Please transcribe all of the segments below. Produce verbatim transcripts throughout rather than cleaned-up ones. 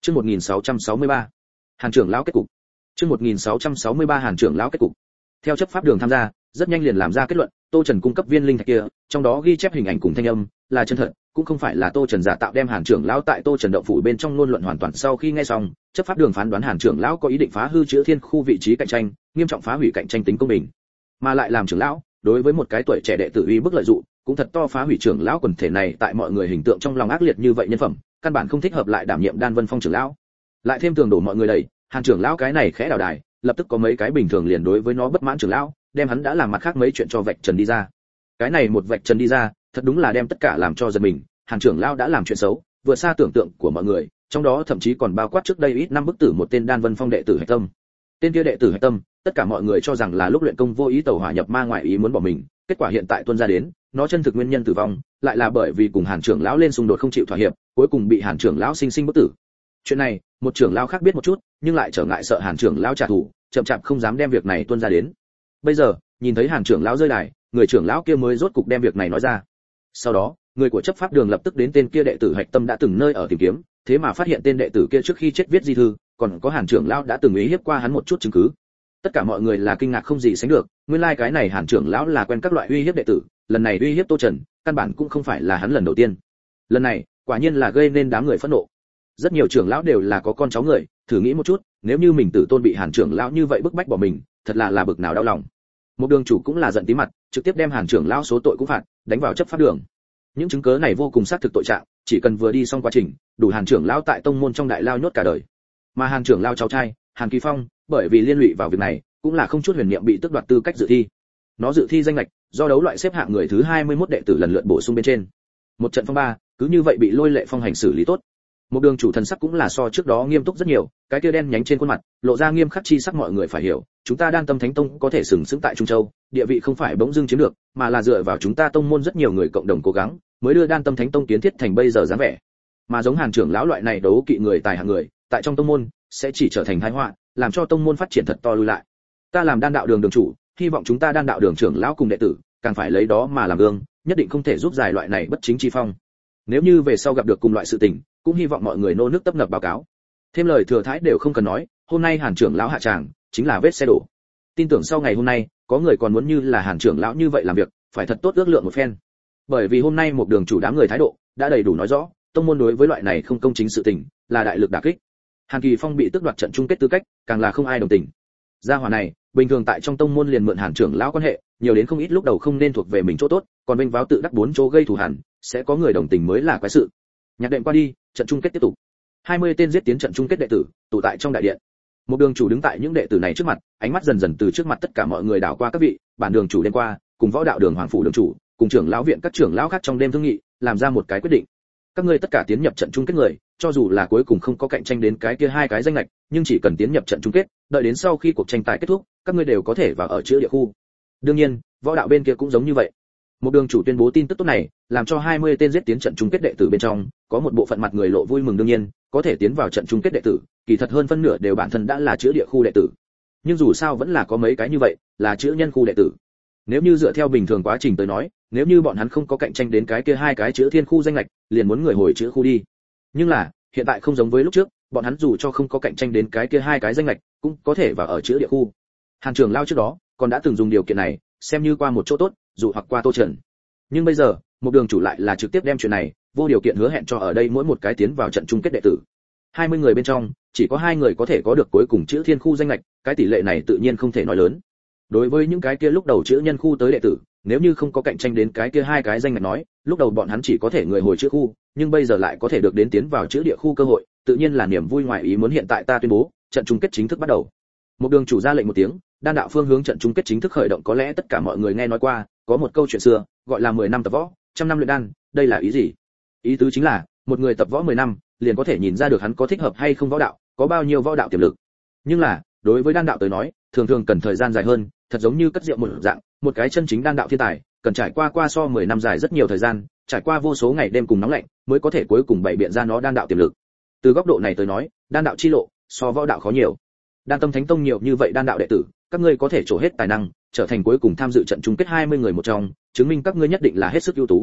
Chương một nghìn sáu trăm sáu mươi ba, Hàn trưởng lão kết cục. Chương một nghìn sáu trăm sáu mươi ba Hàn trưởng lão kết cục. Theo chấp pháp đường tham gia, rất nhanh liền làm ra kết luận, Tô Trần cung cấp viên linh thạch kia, trong đó ghi chép hình ảnh cùng thanh âm, là chân thật, cũng không phải là Tô Trần giả tạo đem Hàn trưởng lão tại Tô Trần động phủ bên trong ngôn luận hoàn toàn. Sau khi nghe xong, chấp pháp đường phán đoán Hàn trưởng lão có ý định phá hư Chữ Thiên khu vị trí cạnh tranh, nghiêm trọng phá hủy cạnh tranh tính công bình. Mà lại làm trưởng lão, đối với một cái tuổi trẻ đệ tử uy bức lợi dụng, cũng thật to phá hủy trưởng lão quần thể này tại mọi người hình tượng trong lòng ác liệt như vậy nhân phẩm, căn bản không thích hợp lại đảm nhiệm Đan Vân Phong trưởng lão. Lại thêm tường đổ mọi người đầy, Hàn trưởng lão cái này khẽ đảo đài, lập tức có mấy cái bình thường liền đối với nó bất mãn trưởng lão, đem hắn đã làm mặt khác mấy chuyện cho vạch trần đi ra. Cái này một vạch trần đi ra, thật đúng là đem tất cả làm cho giật mình, Hàn trưởng lão đã làm chuyện xấu, vượt xa tưởng tượng của mọi người, trong đó thậm chí còn bao quát trước đây ít năm bức tử một tên Đan Vân Phong đệ tử Hạch Tâm. Tên kia đệ tử Hạch Tâm, tất cả mọi người cho rằng là lúc luyện công vô ý tẩu hỏa nhập ma ngoại ý muốn bỏ mình, kết quả hiện tại tuôn ra đến, nó chân thực nguyên nhân tử vong, lại là bởi vì cùng Hàn trưởng lão lên xung đột không chịu thỏa hiệp, cuối cùng bị Hàn trưởng lão sinh sinh bức tử. Chuyện này, một trưởng lão khác biết một chút, nhưng lại trở ngại sợ Hàn trưởng lão trả thù, chậm chạp không dám đem việc này tuôn ra đến. Bây giờ, nhìn thấy Hàn trưởng lão rơi đài, người trưởng lão kia mới rốt cục đem việc này nói ra. Sau đó, người của chấp pháp đường lập tức đến tên kia đệ tử Hạch Tâm đã từng nơi ở tìm kiếm, thế mà phát hiện tên đệ tử kia trước khi chết viết di thư, còn có Hàn trưởng lão đã từng ý hiếp qua hắn một chút chứng cứ. Tất cả mọi người là kinh ngạc không gì sánh được, nguyên lai like cái này Hàn trưởng lão là quen các loại uy hiếp đệ tử, lần này uy hiếp Tô Trần, căn bản cũng không phải là hắn lần đầu tiên. Lần này, quả nhiên là gây nên đám người phẫn nộ. Rất nhiều trưởng lão đều là có con cháu người, thử nghĩ một chút, nếu như mình tử tôn bị Hàn trưởng lão như vậy bức bách bỏ mình, thật là là bực nào đau lòng. Một đường chủ cũng là giận tí mặt, trực tiếp đem Hàn trưởng lão số tội cũng phạt, đánh vào chấp pháp đường. Những chứng cứ này vô cùng xác thực tội trạng, chỉ cần vừa đi xong quá trình, đủ Hàn trưởng lão tại tông môn trong đại lao nhốt cả đời. Mà Hàn trưởng lão cháu trai, Hàn Kỳ Phong, bởi vì liên lụy vào việc này, cũng là không chút huyền niệm bị tước đoạt tư cách dự thi. Nó dự thi danh lệch, do đấu loại xếp hạng người thứ hai mươi mốt đệ tử lần lượt bổ sung bên trên. Một trận phong ba, cứ như vậy bị Lôi Lệ Phong hành xử lý tốt. Một đường chủ thần sắc cũng là so trước đó nghiêm túc rất nhiều, cái kia đen nhánh trên khuôn mặt, lộ ra nghiêm khắc chi sắc. Mọi người phải hiểu, chúng ta Đan Tâm Thánh Tông có thể sừng sững tại Trung Châu, địa vị không phải bỗng dưng chiếm được, mà là dựa vào chúng ta tông môn rất nhiều người cộng đồng cố gắng, mới đưa Đan Tâm Thánh Tông kiến thiết thành bây giờ dáng vẻ. Mà giống Hàn trưởng lão loại này đấu kỵ người tài hạng người, tại trong tông môn sẽ chỉ trở thành tai họa, làm cho tông môn phát triển thật to lùi lại. Ta làm Đan đạo đường đường chủ, hy vọng chúng ta Đan đạo đường trưởng lão cùng đệ tử, càng phải lấy đó mà làm gương, nhất định không thể giúp giải loại này bất chính chi phong. Nếu như về sau gặp được cùng loại sự tình, cũng hy vọng mọi người nô nước tấp nập báo cáo. Thêm lời thừa thãi đều không cần nói, hôm nay Hàn trưởng lão hạ tràng, chính là vết xe đổ. Tin tưởng sau ngày hôm nay, có người còn muốn như là Hàn trưởng lão như vậy làm việc, phải thật tốt ước lượng một phen. Bởi vì hôm nay một đường chủ đám người thái độ đã đầy đủ nói rõ, tông môn đối với loại này không công chính sự tình, là đại lực đả kích. Hàn Kỳ Phong bị tước đoạt trận chung kết tư cách, càng là không ai đồng tình. Gia hỏa này, bình thường tại trong tông môn liền mượn Hàn trưởng lão quan hệ, nhiều đến không ít lúc đầu không nên thuộc về mình chỗ tốt, còn vênh váo tự đắc bốn chỗ gây thù hằn, sẽ có người đồng tình mới là quái sự. Nhạc đệm qua đi, trận chung kết tiếp tục. hai mươi tên giết tiến trận chung kết đệ tử, tụ tại trong đại điện. Một đường chủ đứng tại những đệ tử này trước mặt, ánh mắt dần dần từ trước mặt tất cả mọi người đảo qua các vị, bản đường chủ đêm qua, cùng võ đạo đường hoàng phủ đường chủ, cùng trưởng lão viện các trưởng lão khác trong đêm thương nghị, làm ra một cái quyết định. Các ngươi tất cả tiến nhập trận chung kết người, cho dù là cuối cùng không có cạnh tranh đến cái kia hai cái danh ngạch, nhưng chỉ cần tiến nhập trận chung kết, đợi đến sau khi cuộc tranh tài kết thúc, các ngươi đều có thể vào ở chữa địa khu. Đương nhiên, võ đạo bên kia cũng giống như vậy. Một đường chủ tuyên bố tin tức tốt này, làm cho hai mươi tên giết tiến trận chung kết đệ tử bên trong, có một bộ phận mặt người lộ vui mừng. Đương nhiên, có thể tiến vào trận chung kết đệ tử, kỳ thật hơn phân nửa đều bản thân đã là chữa địa khu đệ tử. Nhưng dù sao vẫn là có mấy cái như vậy, là chữa nhân khu đệ tử. Nếu như dựa theo bình thường quá trình tới nói, nếu như bọn hắn không có cạnh tranh đến cái kia hai cái chữa thiên khu danh lệch, liền muốn người hồi chữa khu đi. Nhưng là, hiện tại không giống với lúc trước, bọn hắn dù cho không có cạnh tranh đến cái kia hai cái danh lệch, cũng có thể vào ở chữa địa khu. Hàn trưởng lao trước đó còn đã từng dùng điều kiện này, xem như qua một chỗ tốt, dù hoặc qua Tô Trần. Nhưng bây giờ, một đường chủ lại là trực tiếp đem chuyện này, vô điều kiện hứa hẹn cho ở đây mỗi một cái tiến vào trận chung kết đệ tử. hai mươi người bên trong, chỉ có hai người có thể có được cuối cùng chữ thiên khu danh lệch, cái tỷ lệ này tự nhiên không thể nói lớn. Đối với những cái kia lúc đầu chữ nhân khu tới đệ tử, nếu như không có cạnh tranh đến cái kia hai cái danh ngạch nói, lúc đầu bọn hắn chỉ có thể người hồi chữ khu, nhưng bây giờ lại có thể được đến tiến vào chữ địa khu cơ hội, tự nhiên là niềm vui ngoài ý muốn. Hiện tại ta tuyên bố, trận chung kết chính thức bắt đầu. Một đường chủ ra lệnh một tiếng, Đan đạo phương hướng trận chung kết chính thức khởi động. Có lẽ tất cả mọi người nghe nói qua, có một câu chuyện xưa, gọi là mười năm tập võ, trăm năm luyện đan, đây là ý gì? Ý tứ chính là, một người tập võ mười năm, liền có thể nhìn ra được hắn có thích hợp hay không võ đạo, có bao nhiêu võ đạo tiềm lực. Nhưng là, đối với đan đạo tới nói, thường thường cần thời gian dài hơn, thật giống như cất rượu một dạng, một cái chân chính đan đạo thiên tài, cần trải qua qua so mười năm dài rất nhiều thời gian, trải qua vô số ngày đêm cùng nóng lạnh, mới có thể cuối cùng bày biện ra nó đan đạo tiềm lực. Từ góc độ này tới nói, đan đạo chi lộ so võ đạo khó nhiều. Đan Tâm Thánh Tông nhiều như vậy đan đạo đệ tử, các ngươi có thể trổ hết tài năng, trở thành cuối cùng tham dự trận chung kết hai mươi người một trong, chứng minh các ngươi nhất định là hết sức ưu tú.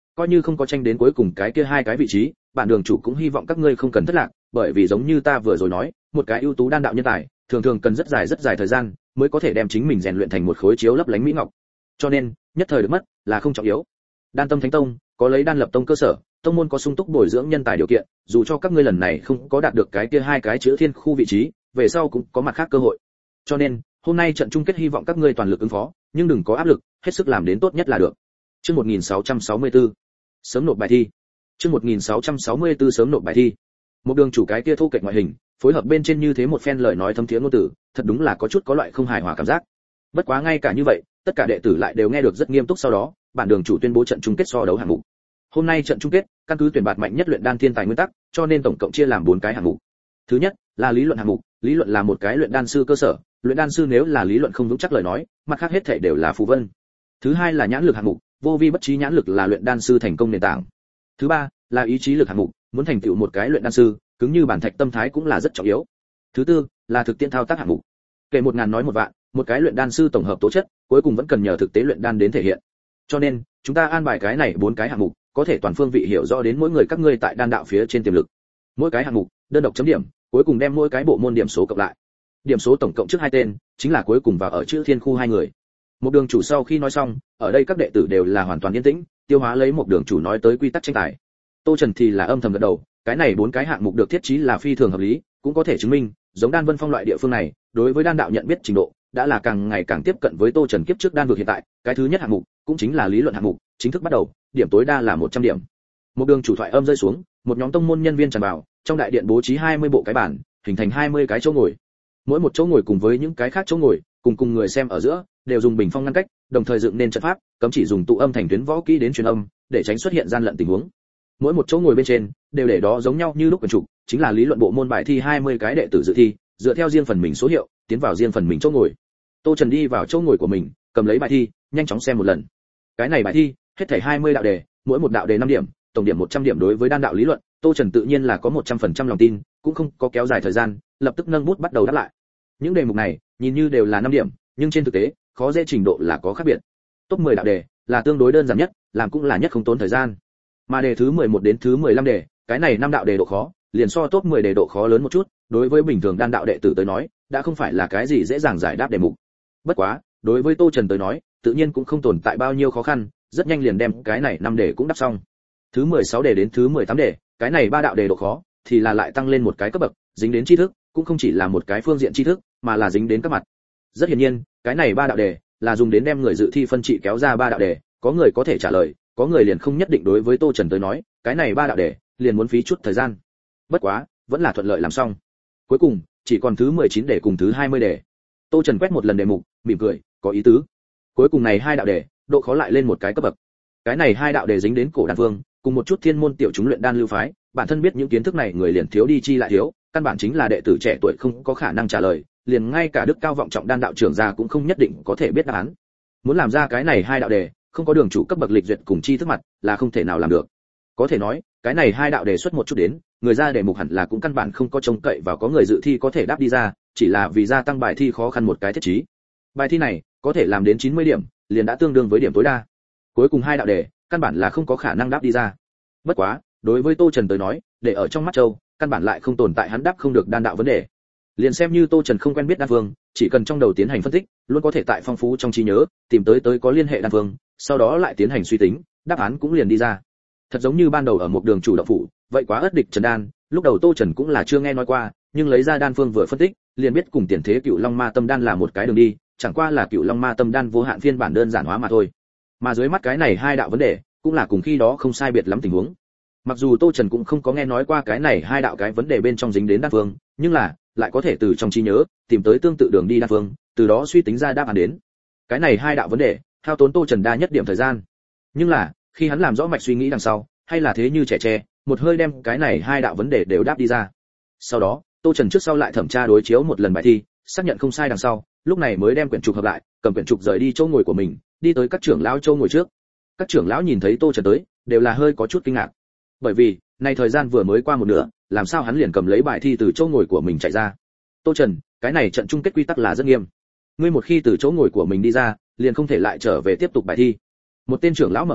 coi như không có tranh đến cuối cùng cái kia hai cái vị trí, bản đường chủ cũng hy vọng các ngươi không cần thất lạc, bởi vì giống như ta vừa rồi nói, một cái ưu tú đan đạo nhân tài, thường thường cần rất dài rất dài thời gian mới có thể đem chính mình rèn luyện thành một khối chiếu lấp lánh mỹ ngọc. Cho nên, nhất thời được mất là không trọng yếu. Đan Tâm Thánh Tông có lấy đan lập tông cơ sở, tông môn có sung túc bồi dưỡng nhân tài điều kiện, dù cho các ngươi lần này không có đạt được cái kia hai cái chữ thiên khu vị trí, về sau cũng có mặt khác cơ hội. Cho nên, hôm nay trận chung kết hy vọng các ngươi toàn lực ứng phó, nhưng đừng có áp lực, hết sức làm đến tốt nhất là được. Chương một nghìn sáu trăm sáu mươi tư, sớm nộp bài thi. Chương một nghìn sáu trăm sáu mươi tư sớm nộp bài thi. Một đường chủ cái kia thu kệch ngoại hình, phối hợp bên trên như thế một phen lời nói thâm thiế ngôn từ, thật đúng là có chút có loại không hài hòa cảm giác. Bất quá ngay cả như vậy, tất cả đệ tử lại đều nghe được rất nghiêm túc, sau đó, bản đường chủ tuyên bố trận chung kết so đấu hạng mục. Hôm nay trận chung kết, căn cứ tuyển bạt mạnh nhất luyện đan thiên tài nguyên tắc, cho nên tổng cộng chia làm bốn cái hạng mục. Thứ nhất, là lý luận hạng mục, lý luận là một cái luyện đan sư cơ sở, luyện đan sư nếu là lý luận không vững chắc lời nói, mặt khác hết thảy đều là phù vân. Thứ hai là nhãn lực hạng mục, vô vi bất trí nhãn lực là luyện đan sư thành công nền tảng. Thứ ba là ý chí lực hạng mục, muốn thành tựu một cái luyện đan sư, cứng như bản thạch tâm thái cũng là rất trọng yếu. Thứ tư là thực tiễn thao tác hạng mục. Kể một ngàn nói một vạn, một cái luyện đan sư tổng hợp tố chất, cuối cùng vẫn cần nhờ thực tế luyện đan đến thể hiện. Cho nên, chúng ta an bài cái này bốn cái hạng mục, có thể toàn phương vị hiểu rõ đến mỗi người các ngươi tại đan đạo phía trên tiềm lực. Mỗi cái hạng mục, đơn độc chấm điểm, cuối cùng đem mỗi cái bộ môn điểm số cộng lại. Điểm số tổng cộng trước hai tên, chính là cuối cùng vào ở chữ thiên khu hai người. Một đường chủ sau khi nói xong, ở đây các đệ tử đều là hoàn toàn yên tĩnh, tiêu hóa lấy một đường chủ nói tới quy tắc tranh tài. Tô Trần thì là âm thầm gật đầu, cái này bốn cái hạng mục được thiết trí là phi thường hợp lý, cũng có thể chứng minh, giống Đan Vân Phong loại địa phương này, đối với đan đạo nhận biết trình độ, đã là càng ngày càng tiếp cận với Tô Trần kiếp trước đan vực hiện tại, cái thứ nhất hạng mục, cũng chính là lý luận hạng mục, chính thức bắt đầu, điểm tối đa là một trăm điểm. Một đường chủ thoại âm rơi xuống, một nhóm tông môn nhân viên tràn vào, trong đại điện bố trí hai mươi bộ cái bàn, hình thành hai mươi cái chỗ ngồi. Mỗi một chỗ ngồi cùng với những cái khác chỗ ngồi, cùng cùng người xem ở giữa, đều dùng bình phong ngăn cách, đồng thời dựng nên trận pháp, cấm chỉ dùng tụ âm thành tuyến võ kỹ đến truyền âm, để tránh xuất hiện gian lận tình huống. Mỗi một chỗ ngồi bên trên, đều để đó giống nhau như lúc quyển trục, chính là lý luận bộ môn bài thi hai mươi cái đệ tử dự thi, dựa theo riêng phần mình số hiệu, tiến vào riêng phần mình chỗ ngồi. Tô Trần đi vào chỗ ngồi của mình, cầm lấy bài thi, nhanh chóng xem một lần. Cái này bài thi, hết thảy hai mươi đạo đề, mỗi một đạo đề năm điểm, tổng điểm một trăm điểm đối với đan đạo lý luận, Tô Trần tự nhiên là có một trăm phần trăm lòng tin, cũng không có kéo dài thời gian, lập tức nâng bút bắt đầu đáp lại. Những đề mục này, nhìn như đều là năm điểm, nhưng trên thực tế, khó dễ trình độ là có khác biệt. Top mười đạo đề là tương đối đơn giản nhất, làm cũng là nhất không tốn thời gian. Mà đề thứ mười một đến thứ mười lăm đề, cái này năm đạo đề độ khó, liền so top mười đề độ khó lớn một chút, đối với bình thường đan đạo đệ tử tới nói, đã không phải là cái gì dễ dàng giải đáp đề mục. Bất quá, đối với Tô Trần tới nói, tự nhiên cũng không tồn tại bao nhiêu khó khăn, rất nhanh liền đem cái này năm đề cũng đáp xong. Thứ mười sáu đề đến thứ mười tám đề, cái này ba đạo đề độ khó thì là lại tăng lên một cái cấp bậc, dính đến tri thức, cũng không chỉ là một cái phương diện tri thức, mà là dính đến các mặt. Rất hiển nhiên, cái này ba đạo đề là dùng đến đem người dự thi phân trị kéo ra ba đạo đề, có người có thể trả lời, có người liền không nhất định. Đối với Tô Trần tới nói, cái này ba đạo đề liền muốn phí chút thời gian. Bất quá, vẫn là thuận lợi làm xong. Cuối cùng, chỉ còn thứ mười chín đề cùng thứ hai mươi đề. Tô Trần quét một lần đề mục, mỉm cười, có ý tứ. Cuối cùng này hai đạo đề, độ khó lại lên một cái cấp bậc. Cái này hai đạo đề dính đến cổ đan vương, cùng một chút thiên môn tiểu chúng luyện đan lưu phái, bản thân biết những kiến thức này người liền thiếu đi chi lại thiếu, căn bản chính là đệ tử trẻ tuổi không có khả năng trả lời, liền ngay cả đức cao vọng trọng đan đạo trưởng gia cũng không nhất định có thể biết đáp án. Muốn làm ra cái này hai đạo đề, không có đường chủ cấp bậc lịch duyệt cùng chi thức mặt, là không thể nào làm được. Có thể nói, cái này hai đạo đề xuất một chút đến, người ra đề mục hẳn là cũng căn bản không có trông cậy vào có người dự thi có thể đáp đi ra, chỉ là vì gia tăng bài thi khó khăn một cái thiết trí. Bài thi này có thể làm đến chín mươi điểm, liền đã tương đương với điểm tối đa. Cuối cùng hai đạo đề, căn bản là không có khả năng đáp đi ra. Bất quá, đối với Tô Trần tới nói, để ở trong mắt châu, căn bản lại không tồn tại hắn đáp không được đan đạo vấn đề. Liền xem như Tô Trần không quen biết đan phương, chỉ cần trong đầu tiến hành phân tích, luôn có thể tại phong phú trong trí nhớ, tìm tới tới có liên hệ đan phương, sau đó lại tiến hành suy tính, đáp án cũng liền đi ra. Thật giống như ban đầu ở một đường chủ động phủ, vậy quá ất địch Trần Đan, lúc đầu Tô Trần cũng là chưa nghe nói qua, nhưng lấy ra đan phương vừa phân tích, liền biết cùng tiền thế Cựu Long Ma Tâm Đan là một cái đường đi, chẳng qua là Cựu Long Ma Tâm Đan vô hạn phiên bản đơn giản hóa mà thôi. Mà dưới mắt cái này hai đạo vấn đề, cũng là cùng khi đó không sai biệt lắm tình huống. Mặc dù Tô Trần cũng không có nghe nói qua cái này hai đạo cái vấn đề bên trong dính đến đan phương, nhưng là lại có thể từ trong trí nhớ tìm tới tương tự đường đi đan phương, từ đó suy tính ra đáp án đến. Cái này hai đạo vấn đề, hao tốn Tô Trần đa nhất điểm thời gian. Nhưng là, khi hắn làm rõ mạch suy nghĩ đằng sau, hay là thế như trẻ tre, một hơi đem cái này hai đạo vấn đề đều đáp đi ra. Sau đó, Tô Trần trước sau lại thẩm tra đối chiếu một lần bài thi, xác nhận không sai đằng sau, lúc này mới đem quyển trục hợp lại, cầm quyển trục rời đi chỗ ngồi của mình, đi tới các trưởng lão chỗ ngồi trước. Các trưởng lão nhìn thấy Tô Trần tới, đều là hơi có chút kinh ngạc. Bởi vì, này thời gian vừa mới qua một nửa, làm sao hắn liền cầm lấy bài thi từ chỗ ngồi của mình chạy ra? Tô Trần, cái này trận chung kết quy tắc là rất nghiêm. Ngươi một khi từ chỗ ngồi của mình đi ra, liền không thể lại trở về tiếp tục bài thi. Một tên trưởng lão mở miệng,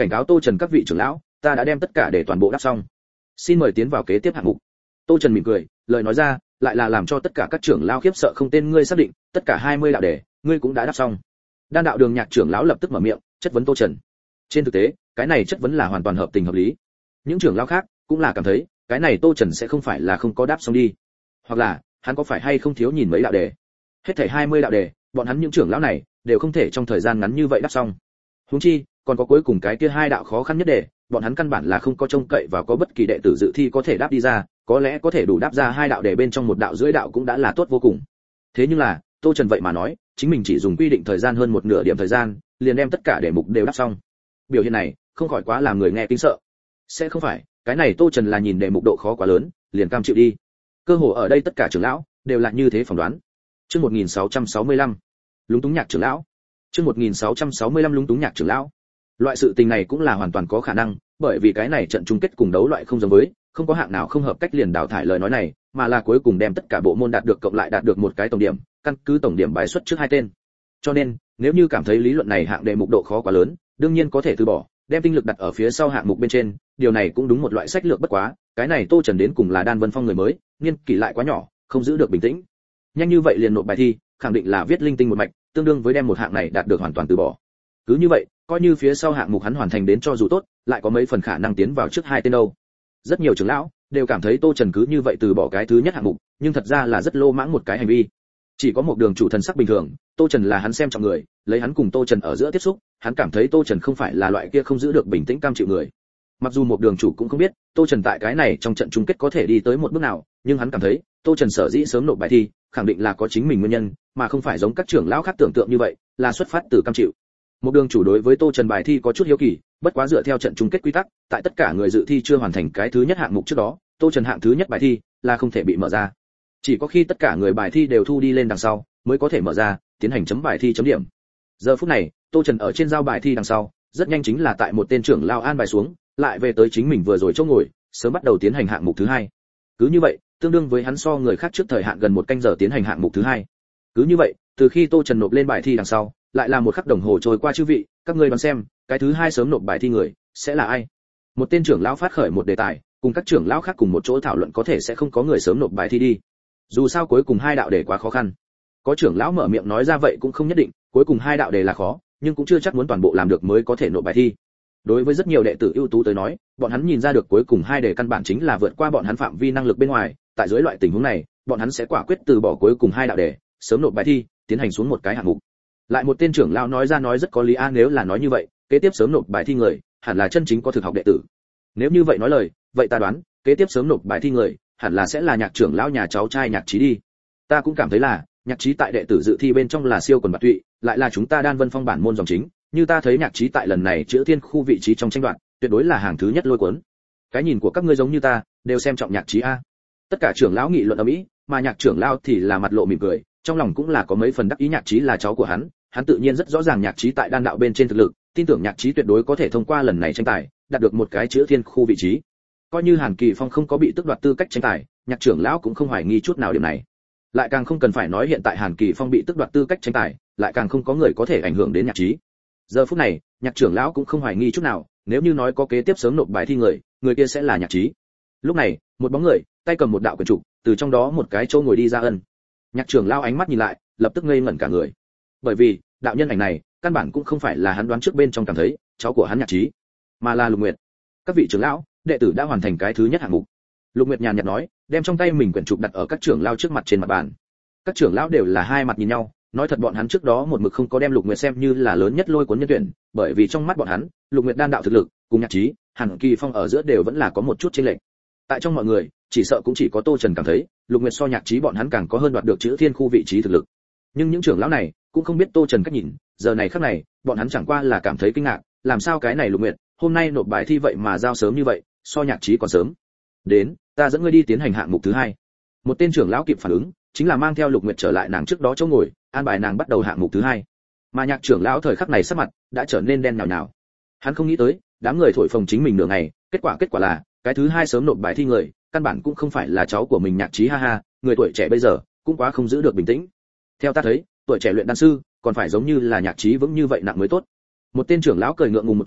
cảnh cáo Tô Trần các vị trưởng lão, ta đã đem tất cả để toàn bộ đáp xong, xin mời tiến vào kế tiếp hạng mục. Tô Trần mỉm cười, lời nói ra lại là làm cho tất cả các trưởng lão khiếp sợ không tên. Ngươi xác định tất cả hai mươi đạo đề ngươi cũng đã đáp xong? Đan đạo đường Nhạc trưởng lão lập tức mở miệng chất vấn Tô Trần. Trên thực tế cái này chất vấn là hoàn toàn hợp tình hợp lý. Những trưởng lão khác cũng là cảm thấy cái này Tô Trần sẽ không phải là không có đáp xong đi, hoặc là hắn có phải hay không thiếu nhìn mấy đạo đề. Hết thảy hai mươi đạo đề, bọn hắn những trưởng lão này đều không thể trong thời gian ngắn như vậy đáp xong. Huống chi còn có cuối cùng cái kia hai đạo khó khăn nhất đề, bọn hắn căn bản là không có trông cậy vào có bất kỳ đệ tử dự thi có thể đáp đi ra, có lẽ có thể đủ đáp ra hai đạo đề bên trong một đạo rưỡi đạo cũng đã là tốt vô cùng. Thế nhưng là Tô Trần vậy mà nói chính mình chỉ dùng quy định thời gian hơn một nửa điểm thời gian liền đem tất cả đề mục đều đáp xong. Biểu hiện này không khỏi quá làm người nghe kinh sợ. Sẽ không phải cái này Tô Trần là nhìn đề mục độ khó quá lớn liền cam chịu đi? Cơ hồ ở đây tất cả trưởng lão đều là như thế phỏng đoán. Chương một nghìn sáu trăm sáu mươi lăm, lúng túng Nhạc trưởng lão. Chương một nghìn sáu trăm sáu mươi lăm lúng túng Nhạc trưởng lão. Loại sự tình này cũng là hoàn toàn có khả năng, bởi vì cái này trận chung kết cùng đấu loại không giống với, không có hạng nào không hợp cách liền đào thải lời nói này, mà là cuối cùng đem tất cả bộ môn đạt được cộng lại đạt được một cái tổng điểm, căn cứ tổng điểm bài xuất trước hai tên. Cho nên, nếu như cảm thấy lý luận này hạng đề mục độ khó quá lớn, đương nhiên có thể từ bỏ, đem tinh lực đặt ở phía sau hạng mục bên trên, điều này cũng đúng một loại sách lược. Bất quá, cái này Tô Trần đến cùng là Đan Vân Phong người mới, niên kỷ lại quá nhỏ, không giữ được bình tĩnh. Nhanh như vậy liền nộp bài thi, khẳng định là viết linh tinh một mạch, tương đương với đem một hạng này đạt được hoàn toàn từ bỏ. Cứ như vậy, coi như phía sau hạng mục hắn hoàn thành đến cho dù tốt, lại có mấy phần khả năng tiến vào trước hai tên đâu. Rất nhiều trưởng lão đều cảm thấy Tô Trần cứ như vậy từ bỏ cái thứ nhất hạng mục, nhưng thật ra là rất lô mãng một cái hành vi. Chỉ có một đường chủ thần sắc bình thường, Tô Trần là hắn xem trọng người, lấy hắn cùng Tô Trần ở giữa tiếp xúc, hắn cảm thấy Tô Trần không phải là loại kia không giữ được bình tĩnh cam chịu người. Mặc dù một đường chủ cũng không biết Tô Trần tại cái này trong trận chung kết có thể đi tới một bước nào, nhưng hắn cảm thấy Tô Trần sở dĩ sớm nộp bài thi, khẳng định là có chính mình nguyên nhân, mà không phải giống các trưởng lão khác tưởng tượng như vậy, là xuất phát từ cam chịu. Một đường chủ đối với Tô Trần bài thi có chút hiếu kỳ, bất quá dựa theo trận chung kết quy tắc, tại tất cả người dự thi chưa hoàn thành cái thứ nhất hạng mục trước đó, Tô Trần hạng thứ nhất bài thi là không thể bị mở ra. Chỉ có khi tất cả người bài thi đều thu đi lên đằng sau, mới có thể mở ra, tiến hành chấm bài thi chấm điểm. Giờ phút này, Tô Trần ở trên giao bài thi đằng sau, rất nhanh chính là tại một tên trưởng lão an bài xuống, lại về tới chính mình vừa rồi chỗ ngồi, sớm bắt đầu tiến hành hạng mục thứ hai. Cứ như vậy, tương đương với hắn so người khác trước thời hạn gần một canh giờ tiến hành hạng mục thứ hai. Cứ như vậy, từ khi Tô Trần nộp lên bài thi đằng sau, lại là một khắc đồng hồ trôi qua. Chư vị, các ngươi đoán xem, cái thứ hai sớm nộp bài thi người sẽ là ai? Một tên trưởng lão phát khởi một đề tài, cùng các trưởng lão khác cùng một chỗ thảo luận, có thể sẽ không có người sớm nộp bài thi đi. Dù sao cuối cùng hai đạo đề quá khó khăn. Có trưởng lão mở miệng nói ra vậy cũng không nhất định, cuối cùng hai đạo đề là khó, nhưng cũng chưa chắc muốn toàn bộ làm được mới có thể nộp bài thi. Đối với rất nhiều đệ tử ưu tú tới nói, bọn hắn nhìn ra được cuối cùng hai đề căn bản chính là vượt qua bọn hắn phạm vi năng lực bên ngoài, tại dưới loại tình huống này, bọn hắn sẽ quả quyết từ bỏ cuối cùng hai đạo đề, sớm nộp bài thi, tiến hành xuống một cái hạng mục. Lại một tên trưởng lão nói ra nói rất có lý a, nếu là nói như vậy, kế tiếp sớm nộp bài thi người, hẳn là chân chính có thực học đệ tử. Nếu như vậy nói lời, vậy ta đoán, kế tiếp sớm nộp bài thi người, hẳn là sẽ là Nhạc trưởng lão nhà cháu trai Nhạc Chí đi. Ta cũng cảm thấy là, Nhạc Chí tại đệ tử dự thi bên trong là siêu quần bạt tụy, lại là chúng ta Đan Vân Phong bản môn dòng chính, như ta thấy Nhạc Chí tại lần này chữa thiên khu vị trí trong tranh đoạt, tuyệt đối là hàng thứ nhất lôi cuốn. Cái nhìn của các ngươi giống như ta, đều xem trọng Nhạc Chí a. Tất cả trưởng lão nghị luận ầm ĩ, mà Nhạc trưởng lão thì là mặt lộ mỉm cười, trong lòng cũng là có mấy phần đắc ý. Nhạc Chí là cháu của hắn, hắn tự nhiên rất rõ ràng Nhạc Chí tại đan đạo bên trên thực lực, tin tưởng Nhạc Chí tuyệt đối có thể thông qua lần này tranh tài, đạt được một cái chữa thiên khu vị trí. Coi như Hàn Kỳ Phong không có bị tước đoạt tư cách tranh tài, Nhạc trưởng lão cũng không hoài nghi chút nào điểm này. Lại càng không cần phải nói hiện tại Hàn Kỳ Phong bị tước đoạt tư cách tranh tài, lại càng không có người có thể ảnh hưởng đến Nhạc Chí. Giờ phút này, Nhạc trưởng lão cũng không hoài nghi chút nào, nếu như nói có kế tiếp sớm nộp bài thi người, người kia sẽ là Nhạc Chí. Lúc này, một bóng người, tay cầm một đạo quyển trục, từ trong đó một cái chỗ ngồi đi ra ân. Nhạc trưởng lão ánh mắt nhìn lại, lập tức ngây ngẩn cả người. Bởi vì, đạo nhân ảnh này, căn bản cũng không phải là hắn đoán trước bên trong cảm thấy, cháu của hắn Nhạc Chí, mà là Lục Nguyệt. Các vị trưởng lão, đệ tử đã hoàn thành cái thứ nhất hạng mục. Lục Nguyệt nhàn nhạt nói, đem trong tay mình quyển trục đặt ở các trưởng lão trước mặt trên mặt bàn. Các trưởng lão đều là hai mặt nhìn nhau, nói thật bọn hắn trước đó một mực không có đem Lục Nguyệt xem như là lớn nhất lôi cuốn nhân tuyển, bởi vì trong mắt bọn hắn, Lục Nguyệt đan đạo thực lực, cùng Nhạc Chí, Hàn Kỳ Phong ở giữa đều vẫn là có một chút chênh lệch. Tại trong mọi người, chỉ sợ cũng chỉ có Tô Trần cảm thấy, Lục Nguyệt so Nhạc Chí bọn hắn càng có hơn đoạt được chữ thiên khu vị trí thực lực. Nhưng những trưởng lão này cũng không biết Tô Trần cách nhìn, giờ này khắc này, bọn hắn chẳng qua là cảm thấy kinh ngạc, làm sao cái này Lục Nguyệt, hôm nay nộp bài thi vậy mà giao sớm như vậy, so Nhạc Chí còn sớm. Đến, ta dẫn ngươi đi tiến hành hạng mục thứ hai. Một tên trưởng lão kịp phản ứng, chính là mang theo Lục Nguyệt trở lại nàng trước đó chỗ ngồi, an bài nàng bắt đầu hạng mục thứ hai. Mà Nhạc trưởng lão thời khắc này sắc mặt đã trở nên đen nhào nhào. Hắn không nghĩ tới, đám người thổi phồng chính mình nửa ngày, kết quả kết quả là, cái thứ hai sớm nộp bài thi người, căn bản cũng không phải là cháu của mình Nhạc Chí. Ha ha, người tuổi trẻ bây giờ cũng quá không giữ được bình tĩnh. Theo ta thấy, tuổi trẻ luyện đan sư, còn phải giống như là Nhạc Chí vững như vậy nặng mới tốt. Một tên trưởng lão cười ngượng ngùng một tiếng,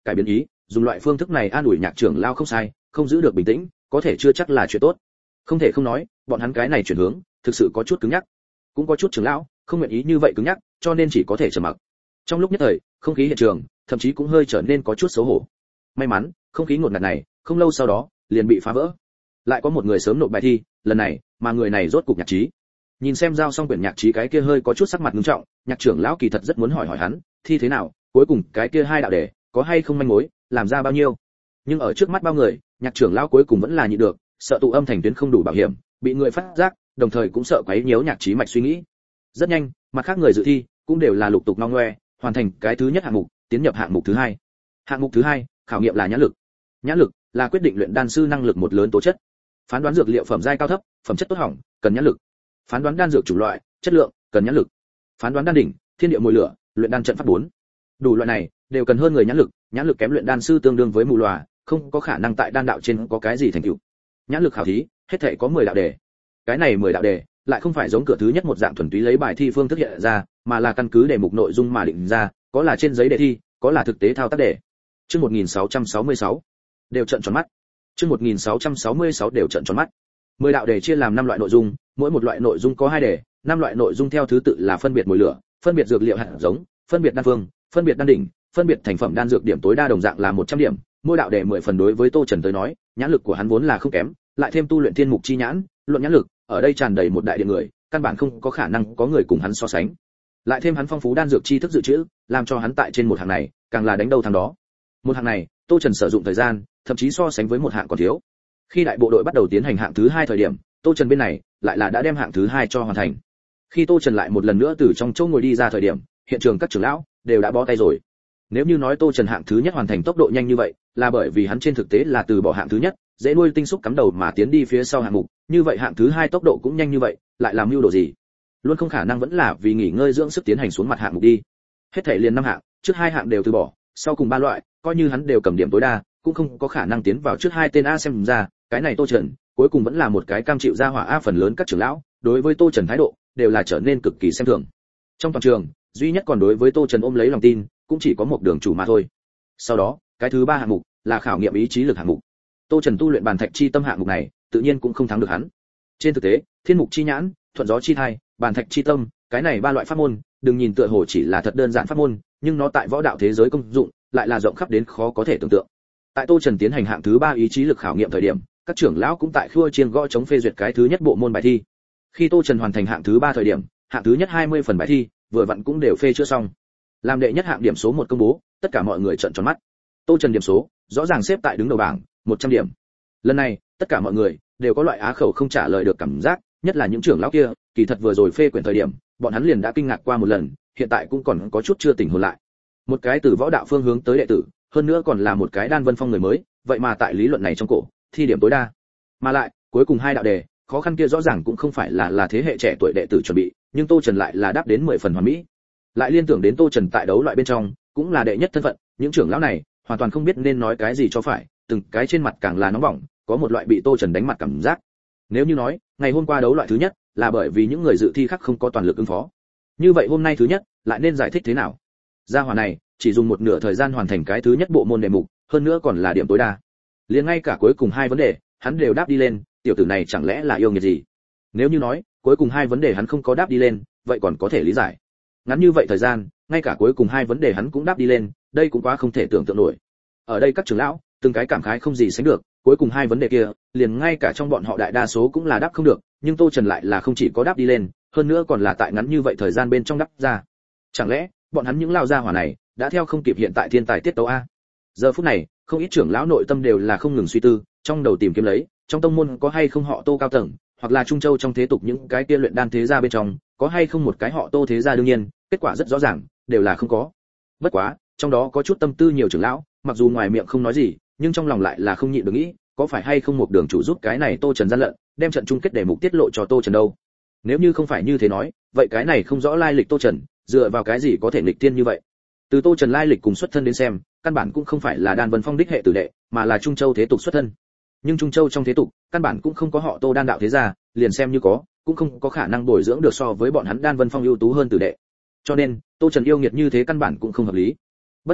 cải biến ý, dùng loại phương thức này an ủi nhạc trưởng lão không sai, không giữ được bình tĩnh, có thể chưa chắc là chuyện tốt. Không thể không nói, bọn hắn cái này chuyển hướng, thực sự có chút cứng nhắc. Cũng có chút trưởng lão không nguyện ý như vậy cứng nhắc, cho nên chỉ có thể trầm mặc. Trong lúc nhất thời, không khí hiện trường thậm chí cũng hơi trở nên có chút xấu hổ. May mắn, không khí ngột ngạt này, không lâu sau đó liền bị phá vỡ. Lại có một người sớm nộp bài thi, lần này, mà người này rốt cục nhạc trí. Nhìn xem giao xong quyển nhạc trí cái kia hơi có chút sắc mặt nghiêm trọng, nhạc trưởng lão kỳ thật rất muốn hỏi hỏi hắn, thi thế nào, cuối cùng cái kia hai đạo đề, có hay không manh mối, làm ra bao nhiêu. Nhưng ở trước mắt bao người, nhạc trưởng lão cuối cùng vẫn là nhịn được, sợ tụ âm thành tuyến không đủ bảo hiểm, bị người phát giác, đồng thời cũng sợ quấy nhiễu nhạc trí mạch suy nghĩ. Rất nhanh, mặt khác người dự thi cũng đều là lục tục ngao ngoe, hoàn thành cái thứ nhất hạng mục, tiến nhập hạng mục thứ hai. Hạng mục thứ hai, khảo nghiệm là nhãn lực. Nhãn lực là quyết định luyện đan sư năng lực một lớn tố chất. Phán đoán dược liệu phẩm giai cao thấp, phẩm chất tốt hỏng, cần nhãn lực. Phán đoán đan dược chủng loại, chất lượng, cần nhãn lực. Phán đoán đan đỉnh, thiên địa mùi lửa, luyện đan trận pháp bốn. Đủ loại này đều cần hơn người nhãn lực, nhãn lực kém luyện đan sư tương đương với mù lòa, không có khả năng tại đan đạo trên có cái gì thành tựu. Nhãn lực khảo thí, hết thảy có mười đạo đề. Cái này mười đạo đề lại không phải giống cửa thứ nhất một dạng thuần túy lấy bài thi phương thức hiện ra, mà là căn cứ đề mục nội dung mà định ra, có là trên giấy đề thi, có là thực tế thao tác đề. Chương một nghìn sáu trăm sáu mươi sáu đều trợn tròn mắt. Chương một nghìn sáu trăm sáu mươi sáu đều trợn tròn mắt. mười đạo đề chia làm năm loại nội dung, mỗi một loại nội dung có hai đề, năm loại nội dung theo thứ tự là phân biệt mùi lửa, phân biệt dược liệu hạt giống, phân biệt đan phương, phân biệt đan đỉnh, phân biệt thành phẩm đan dược, điểm tối đa đồng dạng là một trăm điểm, mỗi đạo đề mười phần. Đối với Tô Trần tới nói, nhãn lực của hắn vốn là không kém, lại thêm tu luyện thiên mục chi nhãn, luận nhãn lực, ở đây tràn đầy một đại điện người, căn bản không có khả năng có người cùng hắn so sánh. Lại thêm hắn phong phú đan dược tri thức dự trữ, làm cho hắn tại trên một hạng này, càng là đánh đầu thằng đó. Một hạng này, Tô Trần sử dụng thời gian, thậm chí so sánh với một hạng còn thiếu. Khi đại bộ đội bắt đầu tiến hành hạng thứ hai thời điểm, Tô Trần bên này lại là đã đem hạng thứ hai cho hoàn thành. Khi Tô Trần lại một lần nữa từ trong chỗ ngồi đi ra thời điểm, hiện trường các trưởng lão đều đã bó tay rồi. Nếu như nói Tô Trần hạng thứ nhất hoàn thành tốc độ nhanh như vậy, là bởi vì hắn trên thực tế là từ bỏ hạng thứ nhất, dễ nuôi tinh xúc cắm đầu mà tiến đi phía sau hạng mục, như vậy hạng thứ hai tốc độ cũng nhanh như vậy, lại làm mưu đồ gì? Luôn không khả năng vẫn là vì nghỉ ngơi dưỡng sức tiến hành xuống mặt hạng mục đi. Hết thảy liền năm hạng, trước hai hạng đều từ bỏ, sau cùng ba loại, coi như hắn đều cầm điểm tối đa, cũng không có khả năng tiến vào trước hai tên a. Xem ra, cái này Tô Trần, cuối cùng vẫn là một cái cam chịu ra hỏa a. Phần lớn các trưởng lão đối với Tô Trần thái độ đều là trở nên cực kỳ xem thường. Trong toàn trường, duy nhất còn đối với Tô Trần ôm lấy lòng tin, cũng chỉ có một đường chủ mà thôi. Sau đó, cái thứ ba hạng mục là khảo nghiệm ý chí lực hạng mục. Tô Trần tu luyện bàn thạch chi tâm hạng mục này, tự nhiên cũng không thắng được hắn. Trên thực tế, thiên mục chi nhãn, thuận gió chi thai, bàn thạch chi tâm, cái này ba loại pháp môn, đừng nhìn tựa hồ chỉ là thật đơn giản pháp môn, nhưng nó tại võ đạo thế giới công dụng lại là rộng khắp đến khó có thể tưởng tượng. Tại Tô Trần tiến hành hạng thứ ba ý chí lực khảo nghiệm thời điểm, các trưởng lão cũng tại khua chiêng gõ chống phê duyệt cái thứ nhất bộ môn bài thi. Khi Tô Trần hoàn thành hạng thứ ba thời điểm, hạng thứ nhất hai mươi phần bài thi, vừa vặn cũng đều phê chữa xong. Làm đệ nhất hạng điểm số một công bố, tất cả mọi người trợn tròn mắt. Tô Trần điểm số rõ ràng xếp tại đứng đầu bảng, một trăm điểm. Lần này, tất cả mọi người đều có loại á khẩu không trả lời được cảm giác, nhất là những trưởng lão kia, kỳ thật vừa rồi phê quyển thời điểm, bọn hắn liền đã kinh ngạc qua một lần, hiện tại cũng còn có chút chưa tỉnh hồn lại. Một cái từ võ đạo phương hướng tới đệ tử, hơn nữa còn là một cái đan vân phong người mới, vậy mà tại lý luận này trong cổ, thi điểm tối đa. Mà lại, cuối cùng hai đạo đề, khó khăn kia rõ ràng cũng không phải là là thế hệ trẻ tuổi đệ tử chuẩn bị, nhưng Tô Trần lại là đáp đến mười phần hoàn mỹ. Lại liên tưởng đến Tô Trần tại đấu loại bên trong, cũng là đệ nhất thân phận, những trưởng lão này hoàn toàn không biết nên nói cái gì cho phải, từng cái trên mặt càng là nóng bỏng, có một loại bị Tô Trần đánh mặt cảm giác. Nếu như nói, ngày hôm qua đấu loại thứ nhất là bởi vì những người dự thi khác không có toàn lực ứng phó, như vậy hôm nay thứ nhất lại nên giải thích thế nào? Gia hỏa này chỉ dùng một nửa thời gian hoàn thành cái thứ nhất bộ môn đề mục, hơn nữa còn là điểm tối đa. Liền ngay cả cuối cùng hai vấn đề, hắn đều đáp đi lên, tiểu tử này chẳng lẽ là yêu nghiệt gì? Nếu như nói, cuối cùng hai vấn đề hắn không có đáp đi lên, vậy còn có thể lý giải. Ngắn như vậy thời gian, ngay cả cuối cùng hai vấn đề hắn cũng đáp đi lên, đây cũng quá không thể tưởng tượng nổi. Ở đây các trưởng lão, từng cái cảm khái không gì sánh được, cuối cùng hai vấn đề kia, liền ngay cả trong bọn họ đại đa số cũng là đáp không được, nhưng Tô Trần lại là không chỉ có đáp đi lên, hơn nữa còn là tại ngắn như vậy thời gian bên trong đáp ra. Chẳng lẽ, bọn hắn những lao gia hỏa này đã theo không kịp hiện tại thiên tài tiết tấu a? Giờ phút này, không ít trưởng lão nội tâm đều là không ngừng suy tư, trong đầu tìm kiếm lấy, trong tông môn có hay không họ Tô cao tầng, hoặc là Trung Châu trong thế tục những cái kia luyện đan thế gia bên trong, có hay không một cái họ Tô thế gia. Đương nhiên, kết quả rất rõ ràng, đều là không có. Bất quá, trong đó có chút tâm tư nhiều trưởng lão, mặc dù ngoài miệng không nói gì, nhưng trong lòng lại là không nhịn được nghĩ, có phải hay không một đường chủ giúp cái này Tô Trần gian lận, đem trận chung kết đề mục tiết lộ cho Tô Trần đâu? Nếu như không phải như thế nói, vậy cái này không rõ lai lịch Tô Trần, dựa vào cái gì có thể nghịch tiên như vậy? Từ Tô Trần lai lịch cùng xuất thân đến xem, căn bản cũng không phải là Đan Vân Phong đích hệ tử đệ, mà là Trung Châu thế tục xuất thân. Nhưng Trung Châu trong thế tục, căn bản cũng không có họ Tô đan đạo thế gia, liền xem như có, cũng không có khả năng bồi dưỡng được so với bọn hắn Đan Vân Phong ưu tú hơn tử đệ. Cho nên, Tô Trần yêu nghiệt như thế căn bản cũng không hợp lý. Bất quá,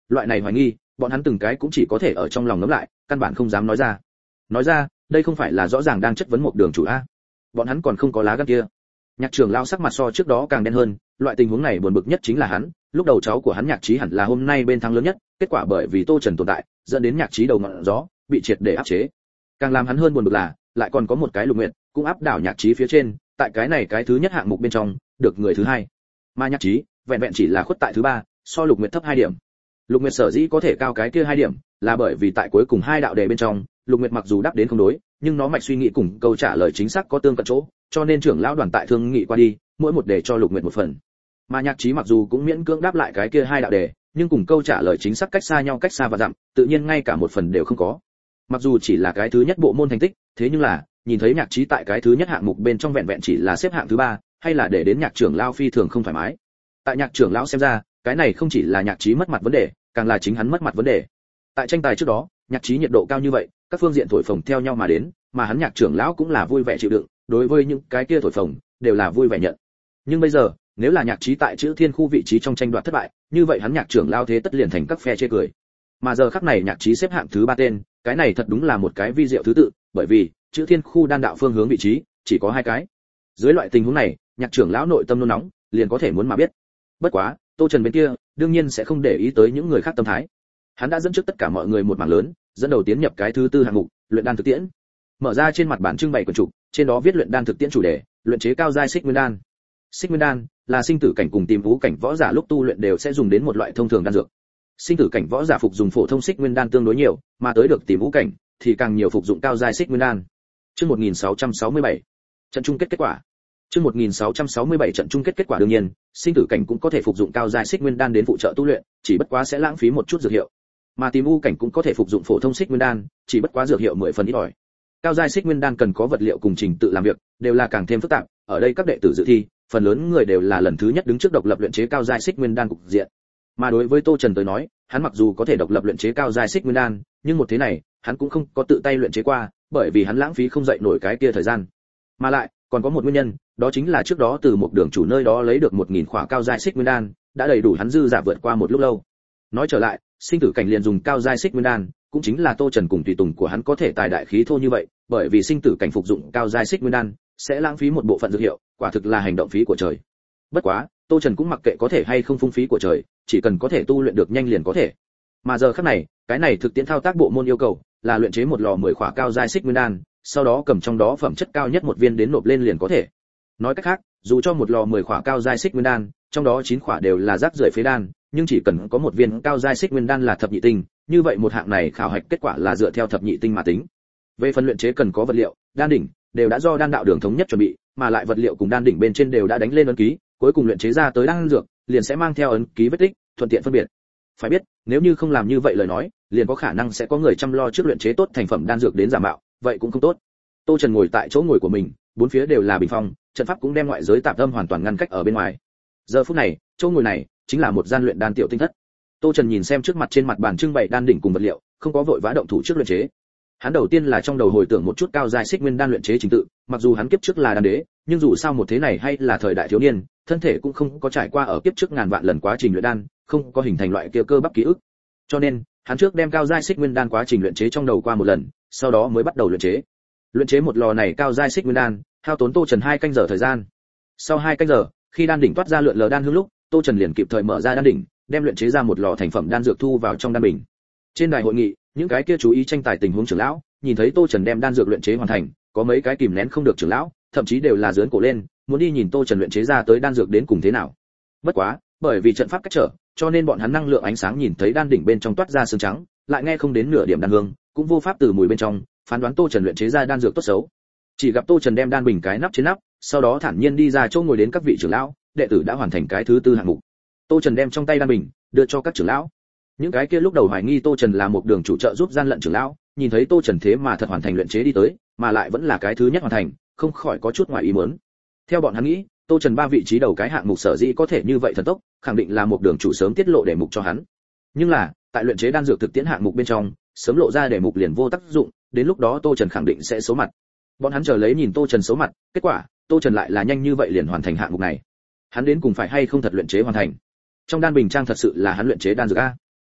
loại này hoài nghi bọn hắn từng cái cũng chỉ có thể ở trong lòng ngấm lại, căn bản không dám nói ra. Nói ra, đây không phải là rõ ràng đang chất vấn một đường chủ a? Bọn hắn còn không có lá gan kia. Nhạc trưởng lão sắc mặt so trước đó càng đen hơn, loại tình huống này buồn bực nhất chính là hắn, lúc đầu cháu của hắn Nhạc Chí hẳn là hôm nay bên thắng lớn nhất, kết quả bởi vì Tô Trần tồn tại, dẫn đến Nhạc Chí đầu ngọn gió, bị triệt để áp chế. Càng làm hắn hơn buồn bực là, lại còn có một cái Lục Nguyệt, cũng áp đảo Nhạc Chí phía trên, tại cái này cái thứ nhất hạng mục bên trong, được người thứ hai. Mà Nhạc Chí, vẹn vẹn chỉ là khuất tại thứ ba, so Lục Nguyệt thấp hai điểm. Lục Nguyệt sở dĩ có thể cao cái kia hai điểm, là bởi vì tại cuối cùng hai đạo đề bên trong, Lục Nguyệt mặc dù đáp đến không đối, nhưng nó mạch suy nghĩ cùng câu trả lời chính xác có tương cận chỗ, cho nên trưởng lão đoàn tại thương nghị qua đi, mỗi một đề cho Lục Nguyệt một phần. Mà Nhạc Chí mặc dù cũng miễn cưỡng đáp lại cái kia hai đạo đề, nhưng cùng câu trả lời chính xác cách xa nhau cách xa và dặm, tự nhiên ngay cả một phần đều không có. Mặc dù chỉ là cái thứ nhất bộ môn thành tích, thế nhưng là, nhìn thấy Nhạc Chí tại cái thứ nhất hạng mục bên trong vẹn vẹn chỉ là xếp hạng thứ ba, hay là để đến Nhạc trưởng lão phi thường không thoải mái. Tại Nhạc trưởng lão xem ra, cái này không chỉ là Nhạc Chí mất mặt vấn đề, càng là chính hắn mất mặt vấn đề. Tại tranh tài trước đó, Nhạc Chí nhiệt độ cao như vậy, các phương diện thổi phồng theo nhau mà đến, mà hắn Nhạc trưởng lão cũng là vui vẻ chịu đựng, đối với những cái kia thổi phồng đều là vui vẻ nhận. Nhưng bây giờ, nếu là Nhạc Chí tại chữ thiên khu vị trí trong tranh đoạt thất bại, như vậy hắn Nhạc trưởng lão thế tất liền thành các phe chê cười. Mà giờ khắc này Nhạc Chí xếp hạng thứ ba tên, cái này thật đúng là một cái vi diệu thứ tự, bởi vì chữ thiên khu đan đạo phương hướng vị trí chỉ có hai cái. Dưới loại tình huống này, Nhạc trưởng lão nội tâm nôn nóng, liền có thể muốn mà biết. Bất quá, Tô Trần bên kia, đương nhiên sẽ không để ý tới những người khác tâm thái. Hắn đã dẫn trước tất cả mọi người một mảng lớn, dẫn đầu tiến nhập cái thứ tư hạng mục, luyện đan thực tiễn. Mở ra trên mặt bản trưng bày quyển trục, trên đó viết luyện đan thực tiễn chủ đề, luyện chế cao giai xích nguyên đan. Xích nguyên đan là sinh tử cảnh cùng tìm vũ cảnh võ giả lúc tu luyện đều sẽ dùng đến một loại thông thường đan dược. Sinh tử cảnh võ giả phục dùng phổ thông xích nguyên đan tương đối nhiều, mà tới được tìm vũ cảnh thì càng nhiều phục dụng cao giai xích nguyên đan. Chương một nghìn sáu trăm sáu mươi bảy, trận chung kết kết quả. Chương một nghìn sáu trăm sáu mươi bảy trận chung kết kết quả đương nhiên, sinh tử cảnh cũng có thể phục dụng cao giai xích nguyên đan đến phụ trợ tu luyện, chỉ bất quá sẽ lãng phí một chút dược hiệu. Mà tìm u cảnh cũng có thể phục dụng phổ thông xích nguyên đan, chỉ bất quá dược hiệu mười phần ít ỏi. Cao giai xích nguyên đan cần có vật liệu cùng trình tự làm việc, đều là càng thêm phức tạp, ở đây các đệ tử dự thi, phần lớn người đều là lần thứ nhất đứng trước độc lập luyện chế cao giai xích nguyên đan cục diện. Mà đối với Tô Trần tới nói, hắn mặc dù có thể độc lập luyện chế cao giai xích nguyên đan, nhưng một thế này, hắn cũng không có tự tay luyện chế qua, bởi vì hắn lãng phí không dậy nổi cái kia thời gian. Mà lại, còn có một nguyên nhân, đó chính là trước đó từ một đường chủ nơi đó lấy được một nghìn khỏa cao giai xích nguyên đan, đã đầy đủ hắn dư giả vượt qua một lúc lâu. Nói trở lại, sinh tử cảnh liền dùng cao giai xích nguyên đan, cũng chính là Tô Trần cùng tùy tùng của hắn có thể tài đại khí thô như vậy, bởi vì sinh tử cảnh phục dụng cao giai xích nguyên đan sẽ lãng phí một bộ phận dược hiệu, quả thực là hành động phí của trời. Bất quá, Tô Trần cũng mặc kệ có thể hay không phung phí của trời, chỉ cần có thể tu luyện được nhanh liền có thể. Mà giờ khắc này, cái này thực tiễn thao tác bộ môn yêu cầu là luyện chế một lò mười khỏa cao giai xích nguyên đan, sau đó cầm trong đó phẩm chất cao nhất một viên đến nộp lên liền có thể. Nói cách khác, dù cho một lò mười khỏa cao giai xích nguyên đan, trong đó chín khỏa đều là rác rưởi phế đan, nhưng chỉ cần có một viên cao giai xích nguyên đan là thập nhị tinh, như vậy một hạng này khảo hạch kết quả là dựa theo thập nhị tinh mà tính. Về phần luyện chế cần có vật liệu, đan đỉnh đều đã do đan đạo đường thống nhất chuẩn bị, mà lại vật liệu cùng đan đỉnh bên trên đều đã đánh lên ấn ký, cuối cùng luyện chế ra tới đan dược, liền sẽ mang theo ấn ký vết tích, thuận tiện phân biệt. Phải biết, nếu như không làm như vậy lời nói, liền có khả năng sẽ có người chăm lo trước luyện chế tốt thành phẩm đan dược đến giả mạo, vậy cũng không tốt. Tô Trần ngồi tại chỗ ngồi của mình, bốn phía đều là bình phong, trận pháp cũng đem ngoại giới tạp âm hoàn toàn ngăn cách ở bên ngoài. Giờ phút này, chỗ ngồi này chính là một gian luyện đan tiểu tinh thất. Tô Trần nhìn xem trước mặt trên mặt bàn trưng bày đan đỉnh cùng vật liệu, không có vội vã động thủ trước luyện chế. Hắn đầu tiên là trong đầu hồi tưởng một chút cao giai xích nguyên đan luyện chế trình tự, mặc dù hắn kiếp trước là đan đế, nhưng dù sao một thế này hay là thời đại thiếu niên, thân thể cũng không có trải qua ở kiếp trước ngàn vạn lần quá trình luyện đan, không có hình thành loại kia cơ bắp ký ức. Cho nên, hắn trước đem cao giai xích nguyên đan quá trình luyện chế trong đầu qua một lần, sau đó mới bắt đầu luyện chế. Luyện chế một lò này cao giai xích nguyên đan, hao tốn Tô Trần hai canh giờ thời gian. Sau hai canh giờ, khi đan đỉnh toát ra lượn lờ đan hương lúc, Tô Trần liền kịp thời mở ra đan đỉnh, đem luyện chế ra một lò thành phẩm đan dược thu vào trong đan bình. Trên đài hội nghị, những cái kia chú ý tranh tài tình huống trưởng lão, nhìn thấy Tô Trần đem đan dược luyện chế hoàn thành, có mấy cái kìm nén không được trưởng lão, thậm chí đều là giương cổ lên, muốn đi nhìn Tô Trần luyện chế ra tới đan dược đến cùng thế nào. Bất quá, bởi vì trận pháp cách trở, cho nên bọn hắn năng lượng ánh sáng nhìn thấy đan đỉnh bên trong toát ra sương trắng, lại nghe không đến nửa điểm đan hương, cũng vô pháp từ mùi bên trong phán đoán Tô Trần luyện chế ra đan dược tốt xấu. Chỉ gặp Tô Trần đem đan bình cái nắp trên nắp, sau đó thản nhiên đi ra chỗ ngồi đến các vị trưởng lão, đệ tử đã hoàn thành cái thứ tư hạng mục. Tô Trần đem trong tay đan bình đưa cho các trưởng lão. Những cái kia lúc đầu hoài nghi Tô Trần là một đường chủ trợ giúp gian lận trưởng lão, nhìn thấy Tô Trần thế mà thật hoàn thành luyện chế đi tới, mà lại vẫn là cái thứ nhất hoàn thành, không khỏi có chút ngoài ý muốn. Theo bọn hắn nghĩ, Tô Trần ba vị trí đầu cái hạng mục sở dĩ có thể như vậy thần tốc, khẳng định là một đường chủ sớm tiết lộ đề mục cho hắn. Nhưng là, tại luyện chế đan dược thực tiễn hạng mục bên trong, sớm lộ ra đề mục liền vô tác dụng, đến lúc đó Tô Trần khẳng định sẽ xấu mặt. Bọn hắn chờ lấy nhìn Tô Trần xấu mặt, kết quả, Tô Trần lại là nhanh như vậy liền hoàn thành hạng mục này. Hắn đến cùng phải hay không thật luyện chế hoàn thành? Trong đan bình trang thật sự là hắn luyện chế đan dược a?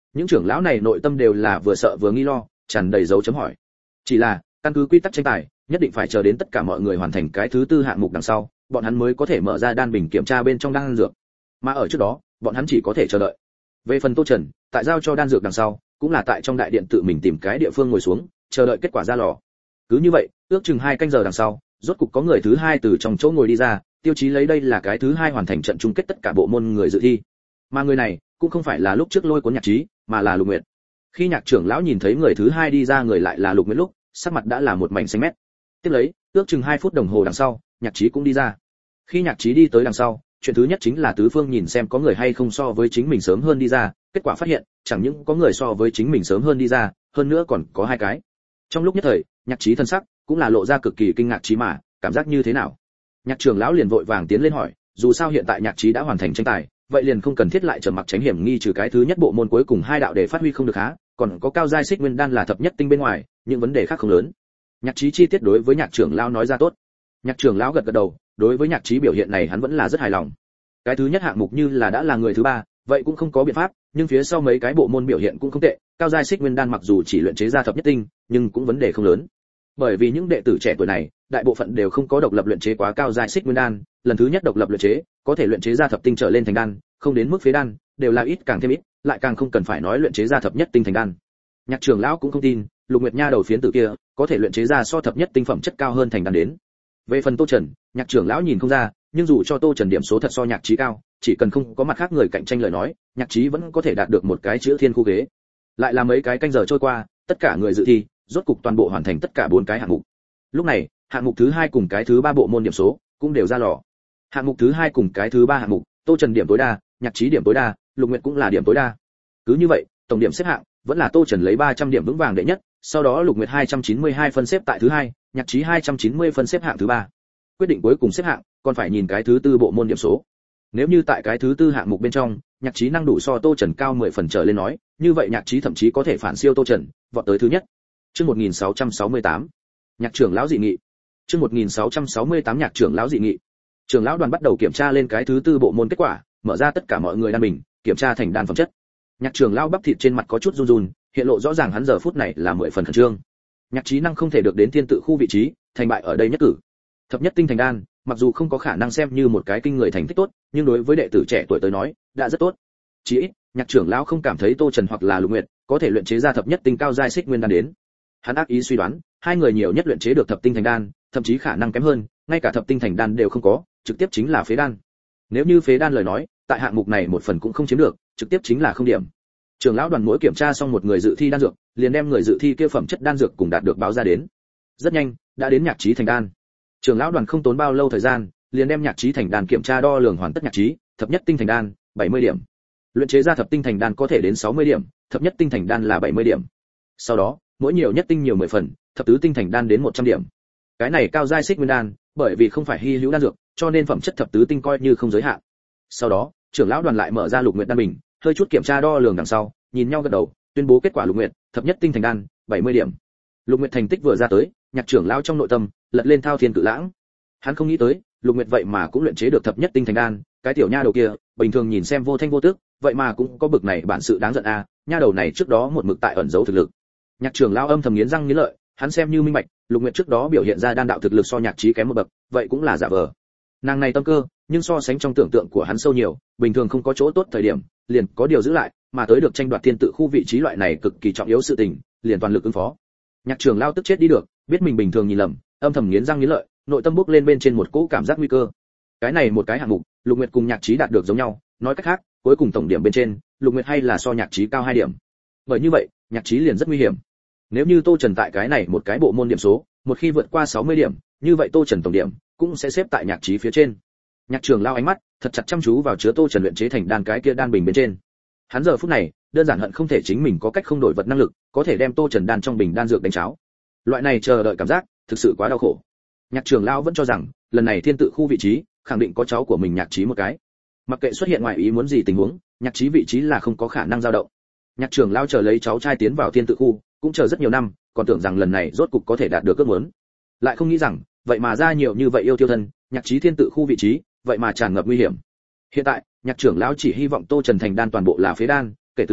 những trưởng lão này nội tâm đều là vừa sợ vừa nghi lo, tràn đầy dấu chấm hỏi. Chỉ là căn cứ quy tắc tranh tài, nhất định phải chờ đến tất cả mọi người hoàn thành cái thứ tư hạng mục đằng sau, bọn hắn mới có thể mở ra đan bình kiểm tra bên trong đan dược. Mà ở trước đó, bọn hắn chỉ có thể chờ đợi. Về phần Tô Trần, tại giao cho đan dược đằng sau, cũng là tại trong đại điện tự mình tìm cái địa phương ngồi xuống, chờ đợi kết quả ra lò. Cứ như vậy, ước chừng hai canh giờ đằng sau, rốt cục có người thứ hai từ trong chỗ ngồi đi ra, tiêu chí lấy đây là cái thứ hai hoàn thành trận chung kết tất cả bộ môn người dự thi. Mà người này cũng không phải là lúc trước lôi cuốn Nhạc Trí, mà là Lục Nguyệt. Khi Nhạc trưởng lão nhìn thấy người thứ hai đi ra người lại là Lục Nguyệt lúc, sắc mặt đã là một mảnh xanh mét. Tiếp lấy, ước chừng hai phút đồng hồ đằng sau, Nhạc Trí cũng đi ra. Khi Nhạc Trí đi tới đằng sau, chuyện thứ nhất chính là tứ phương nhìn xem có người hay không so với chính mình sớm hơn đi ra, kết quả phát hiện, chẳng những có người so với chính mình sớm hơn đi ra, hơn nữa còn có hai cái. Trong lúc nhất thời, Nhạc Trí thân sắc cũng là lộ ra cực kỳ kinh ngạc trí mà, cảm giác như thế nào? Nhạc trưởng lão liền vội vàng tiến lên hỏi, dù sao hiện tại Nhạc Trí đã hoàn thành tranh tài, vậy liền không cần thiết lại trầm mặc tránh hiểm nghi trừ cái thứ nhất bộ môn cuối cùng hai đạo để phát huy không được há, còn có cao giai xích nguyên đan là thập nhất tinh bên ngoài, những vấn đề khác không lớn. Nhạc Trí chi tiết đối với Nhạc trưởng lão nói ra tốt. Nhạc trưởng lão gật gật đầu, đối với Nhạc Trí biểu hiện này hắn vẫn là rất hài lòng. Cái thứ nhất hạng mục như là đã là người thứ ba, vậy cũng không có biện pháp, nhưng phía sau mấy cái bộ môn biểu hiện cũng không tệ, cao giai xích nguyên đan mặc dù chỉ luyện chế ra thập nhất tinh, nhưng cũng vấn đề không lớn. Bởi vì những đệ tử trẻ tuổi này, đại bộ phận đều không có độc lập luyện chế quá cao giai xích nguyên đan, lần thứ nhất độc lập luyện chế, có thể luyện chế ra thập tinh trở lên thành đan, không đến mức phế đan, đều là ít càng thêm ít, lại càng không cần phải nói luyện chế ra thập nhất tinh thành đan. Nhạc trưởng lão cũng không tin, Lục Nguyệt Nha đầu phiến tử kia, có thể luyện chế ra so thập nhất tinh phẩm chất cao hơn thành đan đến. Về phần Tô Trần, Nhạc trưởng lão nhìn không ra, nhưng dù cho Tô Trần điểm số thật so Nhạc Trí cao, chỉ cần không có mặt khác người cạnh tranh lời nói, Nhạc Trí vẫn có thể đạt được một cái chữ thiên khu ghế. Lại là mấy cái canh giờ trôi qua, tất cả người dự thi, rốt cục toàn bộ hoàn thành tất cả bốn cái hạng mục. Lúc này, hạng mục thứ hai cùng cái thứ ba bộ môn điểm số cũng đều ra lò. Hạng mục thứ hai cùng cái thứ ba hạng mục, Tô Trần điểm tối đa, Nhạc Trí điểm tối đa, Lục Nguyệt cũng là điểm tối đa. Cứ như vậy, tổng điểm xếp hạng vẫn là Tô Trần lấy ba trăm điểm vững vàng đệ nhất, sau đó Lục Nguyệt hai trăm chín mươi hai phân xếp tại thứ hai, Nhạc Trí hai trăm chín mươi phân xếp hạng thứ ba. Quyết định cuối cùng xếp hạng, còn phải nhìn cái thứ tư bộ môn điểm số. Nếu như tại cái thứ tư hạng mục bên trong, Nhạc Trí năng đủ so Tô Trần cao mười phần trở lên nói, như vậy Nhạc Trí thậm chí có thể phản siêu Tô Trần, vọt tới thứ nhất. Chương một nghìn sáu trăm sáu mươi tám, Nhạc trưởng lão dị nghị. Chương một nghìn sáu trăm sáu mươi tám Nhạc trưởng lão dị nghị. Trưởng lão đoàn bắt đầu kiểm tra lên cái thứ tư bộ môn kết quả, mở ra tất cả mọi người đan bình, kiểm tra thành đan phẩm chất. Nhạc trưởng lão bắp thịt trên mặt có chút run run, hiện lộ rõ ràng hắn giờ phút này là mười phần khẩn trương. Nhạc Trí năng không thể được đến thiên tự khu vị trí, thành bại ở đây nhất cử. Thập nhất tinh thành đan, mặc dù không có khả năng xem như một cái kinh người thành tích tốt, nhưng đối với đệ tử trẻ tuổi tới nói, đã rất tốt. Chỉ ít, Nhạc trưởng lão không cảm thấy Tô Trần hoặc là Lục Nguyệt có thể luyện chế ra thập nhất tinh cao giai xích nguyên đan đến. Hắn ác ý suy đoán, hai người nhiều nhất luyện chế được thập tinh thành đan, thậm chí khả năng kém hơn, ngay cả thập tinh thành đan đều không có, trực tiếp chính là phế đan. Nếu như phế đan lời nói, tại hạng mục này một phần cũng không chiếm được, trực tiếp chính là không điểm. Trưởng lão đoàn mỗi kiểm tra xong một người dự thi đan dược, liền đem người dự thi kia phẩm chất đan dược cùng đạt được báo ra đến. Rất nhanh, đã đến Nhạc Trí thành đan. Trưởng lão đoàn không tốn bao lâu thời gian, liền đem Nhạc Trí thành đan kiểm tra đo lường hoàn tất. Nhạc Trí, thập nhất tinh thành đan, bảy mươi điểm. Luyện chế ra thập tinh thành đan có thể đến sáu mươi điểm, thập nhất tinh thành đan là bảy mươi điểm. Sau đó, mỗi nhiều nhất tinh nhiều mười phần, thập tứ tinh thành đan đến một trăm điểm. Cái này cao giai xích nguyên đan, bởi vì không phải hy hữu đan dược, cho nên phẩm chất thập tứ tinh coi như không giới hạn. Sau đó, trưởng lão đoàn lại mở ra Lục Nguyệt đan bình, hơi chút kiểm tra đo lường đằng sau, nhìn nhau gật đầu, tuyên bố kết quả Lục Nguyệt, thập nhất tinh thành đan, bảy mươi điểm. Lục Nguyệt thành tích vừa ra tới, Nhạc trưởng lão trong nội tâm lật lên thao thiên cự lãng. Hắn không nghĩ tới, Lục Nguyệt vậy mà cũng luyện chế được thập nhất tinh thành đan, cái tiểu nha đầu kia, bình thường nhìn xem vô thanh vô tức, vậy mà cũng có bực này bản sự đáng giận a, à, nha đầu này trước đó một mực tại ẩn giấu thực lực. Nhạc trưởng lão âm thầm nghiến răng nghiến lợi, hắn xem như minh bạch, Lục Nguyệt trước đó biểu hiện ra đan đạo thực lực so Nhạc Trí kém một bậc, vậy cũng là giả vờ. Nàng này tâm cơ, nhưng so sánh trong tưởng tượng của hắn sâu nhiều, bình thường không có chỗ tốt thời điểm, liền có điều giữ lại, mà tới được tranh đoạt thiên tự khu vị trí loại này cực kỳ trọng yếu sự tình, liền toàn lực ứng phó. Nhạc trưởng lão tức chết đi được, biết mình bình thường nhìn lầm, âm thầm nghiến răng nghiến lợi, nội tâm bốc lên bên trên một cỗ cảm giác nguy cơ. Cái này một cái hạng mục, Lục Nguyệt cùng Nhạc Trí đạt được giống nhau, nói cách khác, cuối cùng tổng điểm bên trên, Lục Nguyệt hay là so Nhạc Trí cao hai điểm. Bởi như vậy, Nhạc Trí liền rất nguy hiểm. Nếu như Tô Trần tại cái này một cái bộ môn điểm số, một khi vượt qua sáu mươi điểm, như vậy Tô Trần tổng điểm cũng sẽ xếp tại Nhạc Trí phía trên. Nhạc trưởng lão ánh mắt thật chặt chăm chú vào chứa Tô Trần luyện chế thành đan cái kia đan bình bên trên. Hắn giờ phút này, đơn giản hận không thể chính mình có cách không đổi vật năng lực, có thể đem Tô Trần đan trong bình đan dược đánh cháo. Loại này chờ đợi cảm giác, thực sự quá đau khổ. Nhạc trưởng lão vẫn cho rằng, lần này thiên tự khu vị trí, khẳng định có cháu của mình Nhạc Trí một cái. Mặc kệ xuất hiện ngoài ý muốn gì tình huống, Nhạc Trí vị trí là không có khả năng dao động. Nhạc trưởng lão chờ lấy cháu trai tiến vào thiên tự khu, cũng chờ rất nhiều năm, còn tưởng rằng lần này rốt cục có thể đạt được ước muốn. Lại không nghĩ rằng, vậy mà ra nhiều như vậy yêu tiêu thân, Nhạc Trí thiên tự khu vị trí, vậy mà tràn ngập nguy hiểm. Hiện tại, Nhạc trưởng lão chỉ hy vọng Tô Trần thành đan toàn bộ là phế đan, kể từ đó,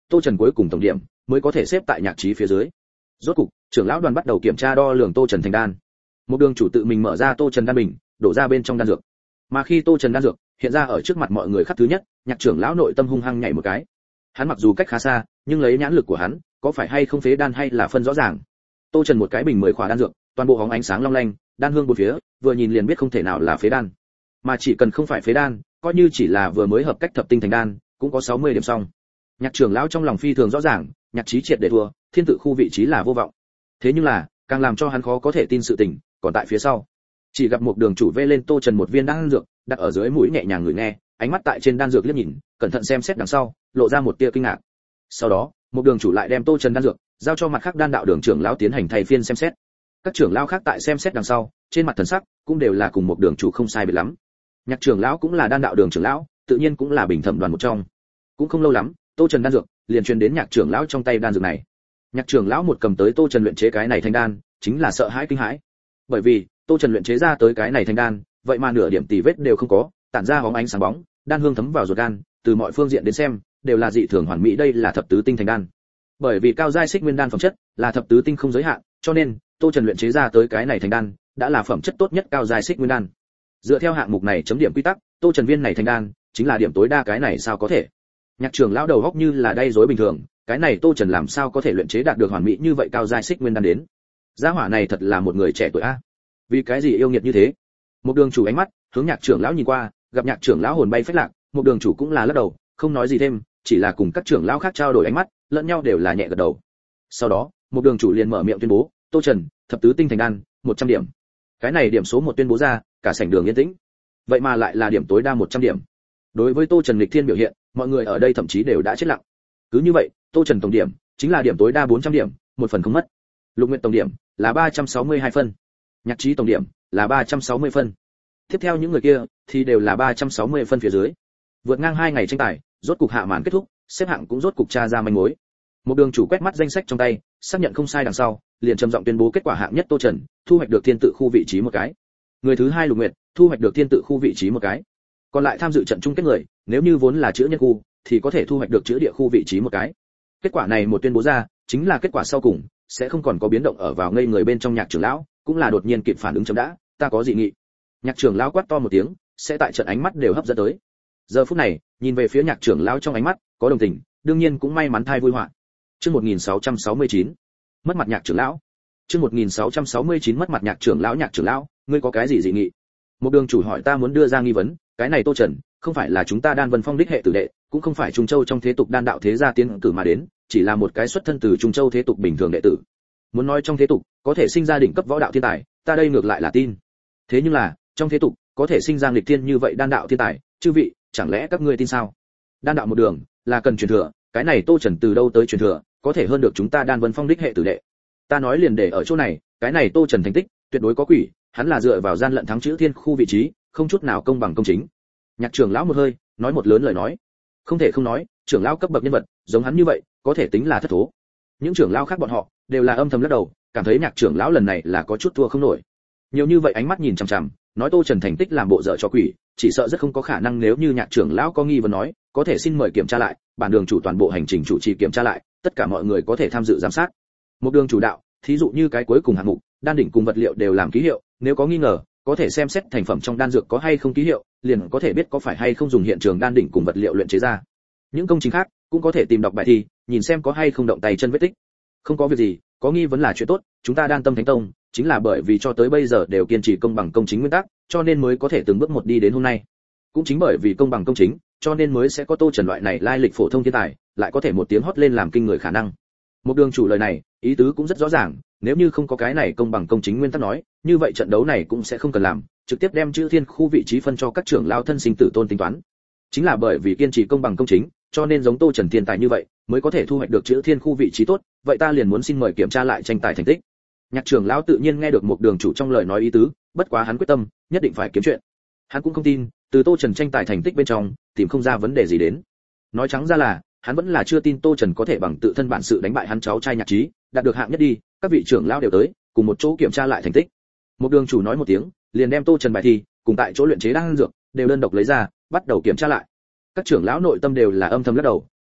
Tô Trần cuối cùng tổng điểm mới có thể xếp tại nhạc trí phía dưới. Rốt cục, trưởng lão đoàn bắt đầu kiểm tra đo lường Tô Trần thành đan. Một đường chủ tự mình mở ra Tô Trần đan bình, đổ ra bên trong đan dược. Mà khi Tô Trần đan dược hiện ra ở trước mặt mọi người khắc thứ nhất, nhạc trưởng lão nội tâm hung hăng nhảy một cái. Hắn mặc dù cách khá xa, nhưng lấy nhãn lực của hắn, có phải hay không phế đan hay là phân rõ ràng. Tô Trần một cái bình mười khỏa đan dược, toàn bộ hóng ánh sáng long lanh, đan hương bốn phía, vừa nhìn liền biết không thể nào là phế đan. Mà chỉ cần không phải phế đan, coi như chỉ là vừa mới hợp cách thập tinh thành đan, cũng có sáu mươi điểm xong. Nhạc trưởng lão trong lòng phi thường rõ ràng, nhạc trí triệt để thua, thiên tự khu vị trí là vô vọng. Thế nhưng là, càng làm cho hắn khó có thể tin sự tình, còn tại phía sau. Chỉ gặp một đường chủ vê lên Tô Trần một viên đan dược, đặt ở dưới mũi nhẹ nhàng ngửi nghe, ánh mắt tại trên đan dược liếc nhìn, cẩn thận xem xét đằng sau, lộ ra một tia kinh ngạc. Sau đó, một đường chủ lại đem Tô Trần đan dược giao cho mặt khác đan đạo đường trưởng lão tiến hành thay phiên xem xét. Các trưởng lão khác tại xem xét đằng sau, trên mặt thần sắc cũng đều là cùng một đường chủ không sai biệt lắm. Nhạc trưởng lão cũng là đan đạo đường trưởng lão, tự nhiên cũng là bình thẩm đoàn một trong. Cũng không lâu lắm, Tô Trần đan dược liền truyền đến nhạc trưởng lão trong tay đan dược này. Nhạc trưởng lão một cầm tới Tô Trần luyện chế cái này thành đan, chính là sợ hãi kinh hãi. Bởi vì, Tô Trần luyện chế ra tới cái này thành đan, vậy mà nửa điểm tì vết đều không có, tản ra hóng ánh sáng bóng, đan hương thấm vào ruột gan, từ mọi phương diện đến xem, đều là dị thường hoàn mỹ, đây là thập tứ tinh thành đan. Bởi vì cao giai xích nguyên đan phẩm chất là thập tứ tinh không giới hạn, cho nên Tô Trần luyện chế ra tới cái này thành đan, đã là phẩm chất tốt nhất cao giai xích nguyên đan. Dựa theo hạng mục này chấm điểm quy tắc, Tô Trần viên này thành đan chính là điểm tối đa, cái này sao có thể? Nhạc trưởng lão đầu góc như là đay rối bình thường, cái này Tô Trần làm sao có thể luyện chế đạt được hoàn mỹ như vậy cao giai xích nguyên đan đến? Gia hỏa này thật là một người trẻ tuổi a. Vì cái gì yêu nghiệt như thế? Một đường chủ ánh mắt hướng nhạc trưởng lão nhìn qua, gặp nhạc trưởng lão hồn bay phách lạc, một đường chủ cũng là lắc đầu, không nói gì thêm, chỉ là cùng các trưởng lão khác trao đổi ánh mắt, lẫn nhau đều là nhẹ gật đầu. Sau đó, một đường chủ liền mở miệng tuyên bố, Tô Trần, thập tứ tinh thành đan, một trăm điểm. Cái này điểm số một tuyên bố ra, cả sảnh đường yên tĩnh. Vậy mà lại là điểm tối đa một trăm điểm. Đối với Tô Trần nghịch thiên biểu hiện, mọi người ở đây thậm chí đều đã chết lặng. Cứ như vậy, Tô Trần tổng điểm chính là điểm tối đa bốn trăm điểm, một phần không mất. Lục Nguyệt tổng điểm là ba trăm sáu mươi hai phân. Nhạc Trí tổng điểm là ba trăm sáu mươi phân. Tiếp theo những người kia thì đều là ba trăm sáu mươi phân phía dưới. Vượt ngang hai ngày tranh tài, rốt cục hạ màn kết thúc, xếp hạng cũng rốt cục tra ra manh mối. Một đường chủ quét mắt danh sách trong tay, xác nhận không sai đằng sau, liền trầm giọng tuyên bố kết quả hạng nhất Tô Trần, thu hoạch được thiên tự khu vị trí một cái. Người thứ hai Lục Nguyệt, thu hoạch được thiên tự khu vị trí một cái. Còn lại tham dự trận chung kết người, nếu như vốn là chữ nhân khu, thì có thể thu hoạch được chữ địa khu vị trí một cái. Kết quả này một tuyên bố ra, chính là kết quả sau cùng, sẽ không còn có biến động ở vào ngây người bên trong nhạc trưởng lão, cũng là đột nhiên kịp phản ứng chấm đã, ta có dị nghị. Nhạc trưởng lão quát to một tiếng, sẽ tại trận ánh mắt đều hấp dẫn tới. Giờ phút này, nhìn về phía nhạc trưởng lão trong ánh mắt có đồng tình, đương nhiên cũng may mắn thai vui họa. Chương một nghìn sáu trăm sáu mươi chín, mất mặt nhạc trưởng lão. Chương một nghìn sáu trăm sáu mươi chín mất mặt nhạc trưởng lão, nhạc trưởng lão, ngươi có cái gì dị nghị? Một đường chủ hỏi ta muốn đưa ra nghi vấn, cái này Tô Trần, không phải là chúng ta Đan Vân Phong đích hệ tử đệ, cũng không phải Trung Châu trong thế tục đan đạo thế gia tiến cử mà đến, chỉ là một cái xuất thân từ Trung Châu thế tục bình thường đệ tử. Muốn nói trong thế tục có thể sinh ra đỉnh cấp võ đạo thiên tài, ta đây ngược lại là tin. Thế nhưng là, trong thế tục có thể sinh ra nghịch thiên như vậy đan đạo thiên tài, chư vị, chẳng lẽ các ngươi tin sao? Đan đạo một đường là cần truyền thừa, cái này Tô Trần từ đâu tới truyền thừa, có thể hơn được chúng ta Đan Vân Phong đích hệ tử đệ. Ta nói liền để ở chỗ này, cái này Tô Trần thành tích tuyệt đối có quỷ, hắn là dựa vào gian lận thắng chữ thiên khu vị trí, không chút nào công bằng công chính. Nhạc trưởng lão một hơi nói một lớn lời nói, không thể không nói, trưởng lão cấp bậc nhân vật giống hắn như vậy có thể tính là thất thố. Những trưởng lão khác bọn họ đều là âm thầm lắc đầu, cảm thấy nhạc trưởng lão lần này là có chút thua không nổi. Nhiều như vậy ánh mắt nhìn chằm chằm, nói Tô Trần thành tích làm bộ dở cho quỷ, chỉ sợ rất không có khả năng. Nếu như nhạc trưởng lão có nghi vấn nói, có thể xin mời kiểm tra lại, bản đường chủ toàn bộ hành trình chủ trì kiểm tra lại, tất cả mọi người có thể tham dự giám sát. Một đường chủ đạo, thí dụ như cái cuối cùng hạng mục, đan đỉnh cùng vật liệu đều làm ký hiệu, nếu có nghi ngờ, có thể xem xét thành phẩm trong đan dược có hay không ký hiệu, liền có thể biết có phải hay không dùng hiện trường đan đỉnh cùng vật liệu luyện chế ra. Những công trình khác cũng có thể tìm đọc bài thi, nhìn xem có hay không động tay chân vết tích. Không có việc gì, có nghi vấn là chuyện tốt, chúng ta Đan Tâm Thánh Tông chính là bởi vì cho tới bây giờ đều kiên trì công bằng công chính nguyên tắc, cho nên mới có thể từng bước một đi đến hôm nay. Cũng chính bởi vì công bằng công chính, cho nên mới sẽ có Tô Trần loại này lai lịch phổ thông thiên tài, lại có thể một tiếng hót lên làm kinh người khả năng. Một đường chủ lời này, ý tứ cũng rất rõ ràng, nếu như không có cái này công bằng công chính nguyên tắc nói, như vậy trận đấu này cũng sẽ không cần làm, trực tiếp đem chữ thiên khu vị trí phân cho các trưởng lão thân sinh tử tôn tính toán. Chính là bởi vì kiên trì công bằng công chính, cho nên giống Tô Trần thiên tài như vậy, mới có thể thu hoạch được chữ thiên khu vị trí tốt, vậy ta liền muốn xin mời kiểm tra lại tranh tài thành tích. Nhạc trưởng lão tự nhiên nghe được một đường chủ trong lời nói ý tứ, bất quá hắn quyết tâm, nhất định phải kiếm chuyện. Hắn cũng không tin, từ Tô Trần tranh tài thành tích bên trong, tìm không ra vấn đề gì đến. Nói trắng ra là, hắn vẫn là chưa tin Tô Trần có thể bằng tự thân bản sự đánh bại hắn cháu trai Nhạc Trí, đạt được hạng nhất đi, các vị trưởng lão đều tới, cùng một chỗ kiểm tra lại thành tích. Một đường chủ nói một tiếng, liền đem Tô Trần bài thi, cùng tại chỗ luyện chế đan dược, đều đơn độc lấy ra, bắt đầu kiểm tra lại. Các trưởng lão nội tâm đều là âm thầm lắc đầu,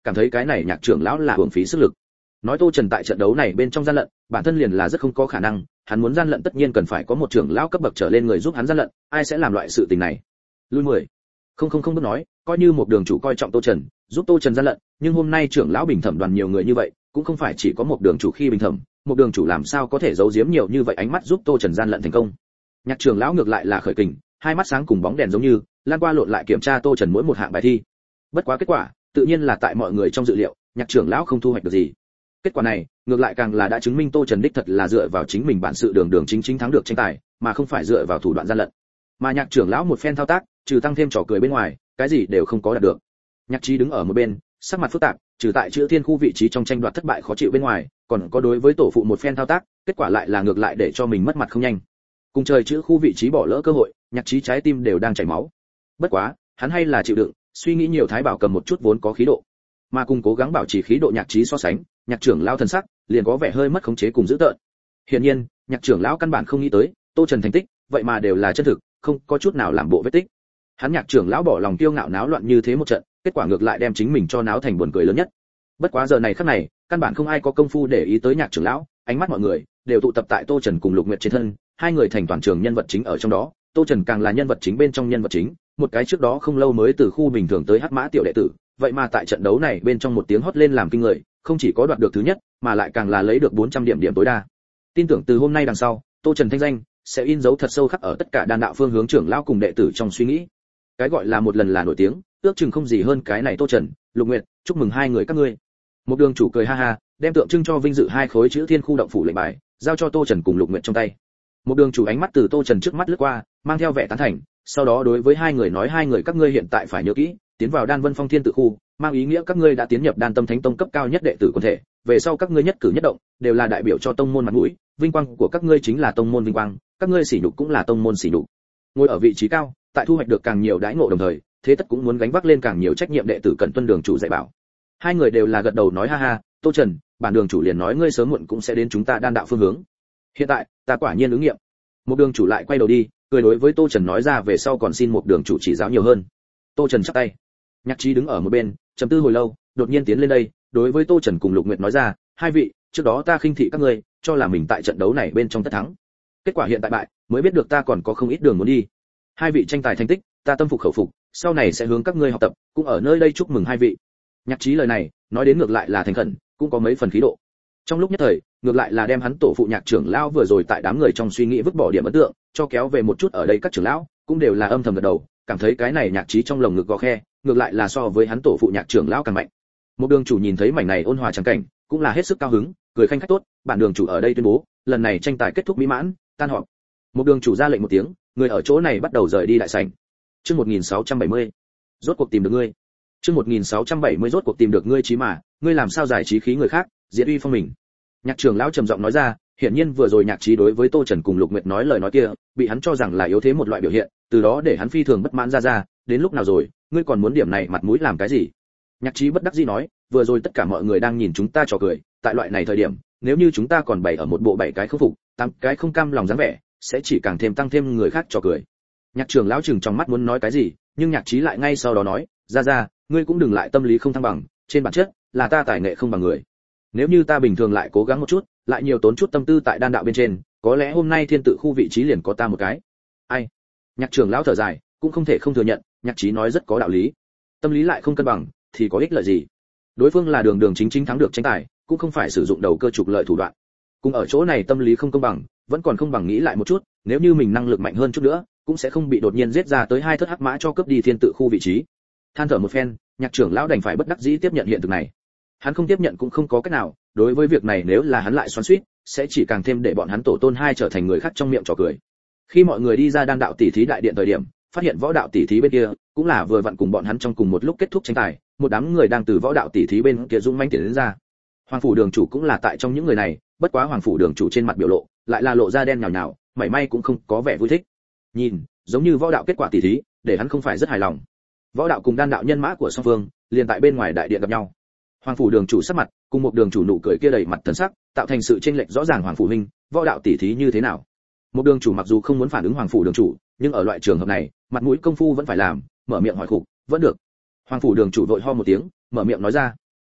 cảm thấy cái này nhạc trưởng lão là uổng phí sức lực. Nói Tô Trần tại trận đấu này bên trong gian lận, bản thân liền là rất không có khả năng, hắn muốn gian lận tất nhiên cần phải có một trưởng lão cấp bậc trở lên người giúp hắn gian lận, ai sẽ làm loại sự tình này. Lui mười. Không không không biết nói, coi như một đường chủ coi trọng Tô Trần, giúp Tô Trần gian lận, nhưng hôm nay trưởng lão bình thẩm đoàn nhiều người như vậy, cũng không phải chỉ có một đường chủ khi bình thẩm, một đường chủ làm sao có thể giấu giếm nhiều như vậy ánh mắt giúp Tô Trần gian lận thành công. Nhạc trưởng lão ngược lại là khởi kình, hai mắt sáng cùng bóng đèn giống như, lan qua lộn lại kiểm tra Tô Trần mỗi một hạng bài thi. Bất quá kết quả, tự nhiên là tại mọi người trong dự liệu, nhạc trưởng lão không thu hoạch được gì. Kết quả này, ngược lại càng là đã chứng minh Tô Trần đích thật là dựa vào chính mình bản sự đường đường chính chính thắng được tranh tài, mà không phải dựa vào thủ đoạn gian lận. Mà nhạc trưởng lão một phen thao tác, trừ tăng thêm trò cười bên ngoài, cái gì đều không có đạt được. Nhạc Chí đứng ở một bên, sắc mặt phức tạp, trừ tại chữ thiên khu vị trí trong tranh đoạt thất bại khó chịu bên ngoài, còn có đối với tổ phụ một phen thao tác, kết quả lại là ngược lại để cho mình mất mặt không nhanh. Cùng trời chữ khu vị trí bỏ lỡ cơ hội, Nhạc Chí trái tim đều đang chảy máu. Bất quá, hắn hay là chịu đựng, suy nghĩ nhiều thái bảo cầm một chút vốn có khí độ, mà cùng cố gắng bảo trì khí độ Nhạc Chí so sánh, nhạc trưởng lão thần sắc liền có vẻ hơi mất khống chế cùng dữ tợn. Hiển nhiên, nhạc trưởng lão căn bản không nghĩ tới, Tô Trần thành tích, vậy mà đều là chân thực, không có chút nào làm bộ vết tích. Hắn nhạc trưởng lão bỏ lòng kiêu ngạo náo loạn như thế một trận, kết quả ngược lại đem chính mình cho náo thành buồn cười lớn nhất. Bất quá giờ này khắc này, căn bản không ai có công phu để ý tới nhạc trưởng lão, ánh mắt mọi người đều tụ tập tại Tô Trần cùng Lục Nguyệt trên thân, hai người thành toàn trường nhân vật chính ở trong đó, Tô Trần càng là nhân vật chính bên trong nhân vật chính, một cái trước đó không lâu mới từ khu bình thường tới Hắc Mã tiểu đệ tử, vậy mà tại trận đấu này bên trong một tiếng hót lên làm kinh người, không chỉ có đoạt được thứ nhất, mà lại càng là lấy được bốn trăm điểm điểm tối đa. Tin tưởng từ hôm nay đằng sau, Tô Trần thanh danh sẽ in dấu thật sâu khắc ở tất cả đan đạo phương hướng trưởng lão cùng đệ tử trong suy nghĩ. Cái gọi là một lần là nổi tiếng, ước chừng không gì hơn cái này. Tô Trần, Lục Nguyệt, chúc mừng hai người các ngươi. Một đường chủ cười ha ha, đem tượng trưng cho vinh dự hai khối chữ thiên khu động phủ lệnh bài giao cho Tô Trần cùng Lục Nguyệt trong tay. Một đường chủ ánh mắt từ Tô Trần trước mắt lướt qua, mang theo vẻ tán thành, sau đó đối với hai người nói hai người các ngươi hiện tại phải nhớ kỹ, tiến vào Đan Vân Phong Thiên Tự khu, mang ý nghĩa các ngươi đã tiến nhập Đan Tâm Thánh Tông cấp cao nhất đệ tử quần thể, về sau các ngươi nhất cử nhất động đều là đại biểu cho tông môn mặt mũi, vinh quang của các ngươi chính là tông môn vinh quang, các ngươi sỉ nhục cũng là tông môn sỉ nhục. Ngồi ở vị trí cao, tại thu hoạch được càng nhiều đãi ngộ đồng thời, thế tất cũng muốn gánh vác lên càng nhiều trách nhiệm đệ tử cần tuân đường chủ dạy bảo. Hai người đều là gật đầu nói ha ha, Tô Trần, bản đường chủ liền nói ngươi sớm muộn cũng sẽ đến chúng ta Đan đạo phương hướng. Hiện tại, ta quả nhiên ứng nghiệm. Một đường chủ lại quay đầu đi, cười đối với Tô Trần nói ra về sau còn xin một đường chủ chỉ giáo nhiều hơn. Tô Trần chắp tay. Nhạc Chí đứng ở một bên, trầm tư hồi lâu, đột nhiên tiến lên đây, đối với Tô Trần cùng Lục Nguyệt nói ra, hai vị, trước đó ta khinh thị các ngươi, cho là mình tại trận đấu này bên trong tất thắng. Kết quả hiện tại bại, mới biết được ta còn có không ít đường muốn đi. Hai vị tranh tài thành tích, ta tâm phục khẩu phục, sau này sẽ hướng các ngươi học tập, cũng ở nơi đây chúc mừng hai vị. Nhạc Chí lời này, nói đến ngược lại là thành khẩn, cũng có mấy phần khí độ. Trong lúc nhất thời, ngược lại là đem hắn tổ phụ Nhạc trưởng lão vừa rồi tại đám người trong suy nghĩ vứt bỏ điểm ấn tượng, cho kéo về một chút ở đây các trưởng lão, cũng đều là âm thầm gật đầu, cảm thấy cái này Nhạc Chí trong lồng ngực gò khe, ngược lại là so với hắn tổ phụ Nhạc trưởng lão càng mạnh. Một đường chủ nhìn thấy mảnh này ôn hòa trắng cảnh, cũng là hết sức cao hứng, cười khanh khách tốt, bản đường chủ ở đây tuyên bố, lần này tranh tài kết thúc mỹ mãn, tan họp. Một đường chủ ra lệnh một tiếng, người ở chỗ này bắt đầu rời đi đại sảnh. Chương một nghìn sáu trăm bảy mươi, rốt cuộc tìm được ngươi. Chương một nghìn sáu trăm bảy mươi rốt cuộc tìm được ngươi chí mà, ngươi làm sao giải trí khí người khác, diệt uy phong mình. Nhạc trưởng lão trầm giọng nói ra, hiển nhiên vừa rồi Nhạc Chí đối với Tô Trần cùng Lục Nguyệt nói lời nói kia, bị hắn cho rằng là yếu thế một loại biểu hiện, từ đó để hắn phi thường bất mãn ra ra, đến lúc nào rồi, ngươi còn muốn điểm này mặt mũi làm cái gì? Nhạc Chí bất đắc dĩ nói, vừa rồi tất cả mọi người đang nhìn chúng ta trò cười, tại loại này thời điểm, nếu như chúng ta còn bày ở một bộ bảy cái không phục, tám cái không cam lòng dáng vẻ, sẽ chỉ càng thêm tăng thêm người khác trò cười. Nhạc trưởng lão chừng trong mắt muốn nói cái gì, nhưng Nhạc Chí lại ngay sau đó nói, ra ra, ngươi cũng đừng lại tâm lý không thăng bằng, trên bản chất là ta tài nghệ không bằng người. Nếu như ta bình thường lại cố gắng một chút, lại nhiều tốn chút tâm tư tại đan đạo bên trên, có lẽ hôm nay thiên tự khu vị trí liền có ta một cái. Ai? Nhạc trưởng lão thở dài, cũng không thể không thừa nhận, Nhạc Chí nói rất có đạo lý. Tâm lý lại không cân bằng, thì có ích lợi gì? Đối phương là đường đường chính chính thắng được tranh tài, cũng không phải sử dụng đầu cơ trục lợi thủ đoạn. Cùng ở chỗ này tâm lý không công bằng, vẫn còn không bằng nghĩ lại một chút, nếu như mình năng lực mạnh hơn chút nữa, cũng sẽ không bị đột nhiên giết ra tới hai thất hắc mã cho cướp đi thiên tự khu vị trí. Than thở một phen, Nhạc trưởng lão đành phải bất đắc dĩ tiếp nhận hiện thực này. Hắn không tiếp nhận cũng không có cách nào, đối với việc này nếu là hắn lại xoắn xuýt, sẽ chỉ càng thêm để bọn hắn tổ tôn hai trở thành người khác trong miệng trò cười. Khi mọi người đi ra đan đạo tỷ thí đại điện thời điểm, phát hiện võ đạo tỷ thí bên kia cũng là vừa vặn cùng bọn hắn trong cùng một lúc kết thúc tranh tài, một đám người đang từ võ đạo tỷ thí bên kia dũng mãnh tiến đến ra. Hoàng phủ đường chủ cũng là tại trong những người này, bất quá Hoàng phủ đường chủ trên mặt biểu lộ lại là lộ ra đen nhào nhào, mảy may cũng không có vẻ vui thích. Nhìn, giống như võ đạo kết quả tỷ thí, để hắn không phải rất hài lòng. Võ đạo cùng đan đạo nhân mã của song phương, liền tại bên ngoài đại điện gặp nhau. Hoàng phủ đường chủ sắc mặt, cùng một đường chủ nụ cười kia đầy mặt thần sắc, tạo thành sự chênh lệch rõ ràng. Hoàng phủ huynh, võ đạo tỷ thí như thế nào? Một đường chủ mặc dù không muốn phản ứng Hoàng phủ đường chủ, nhưng ở loại trường hợp này, mặt mũi công phu vẫn phải làm, mở miệng hỏi khục, vẫn được. Hoàng phủ đường chủ vội ho một tiếng, mở miệng nói ra,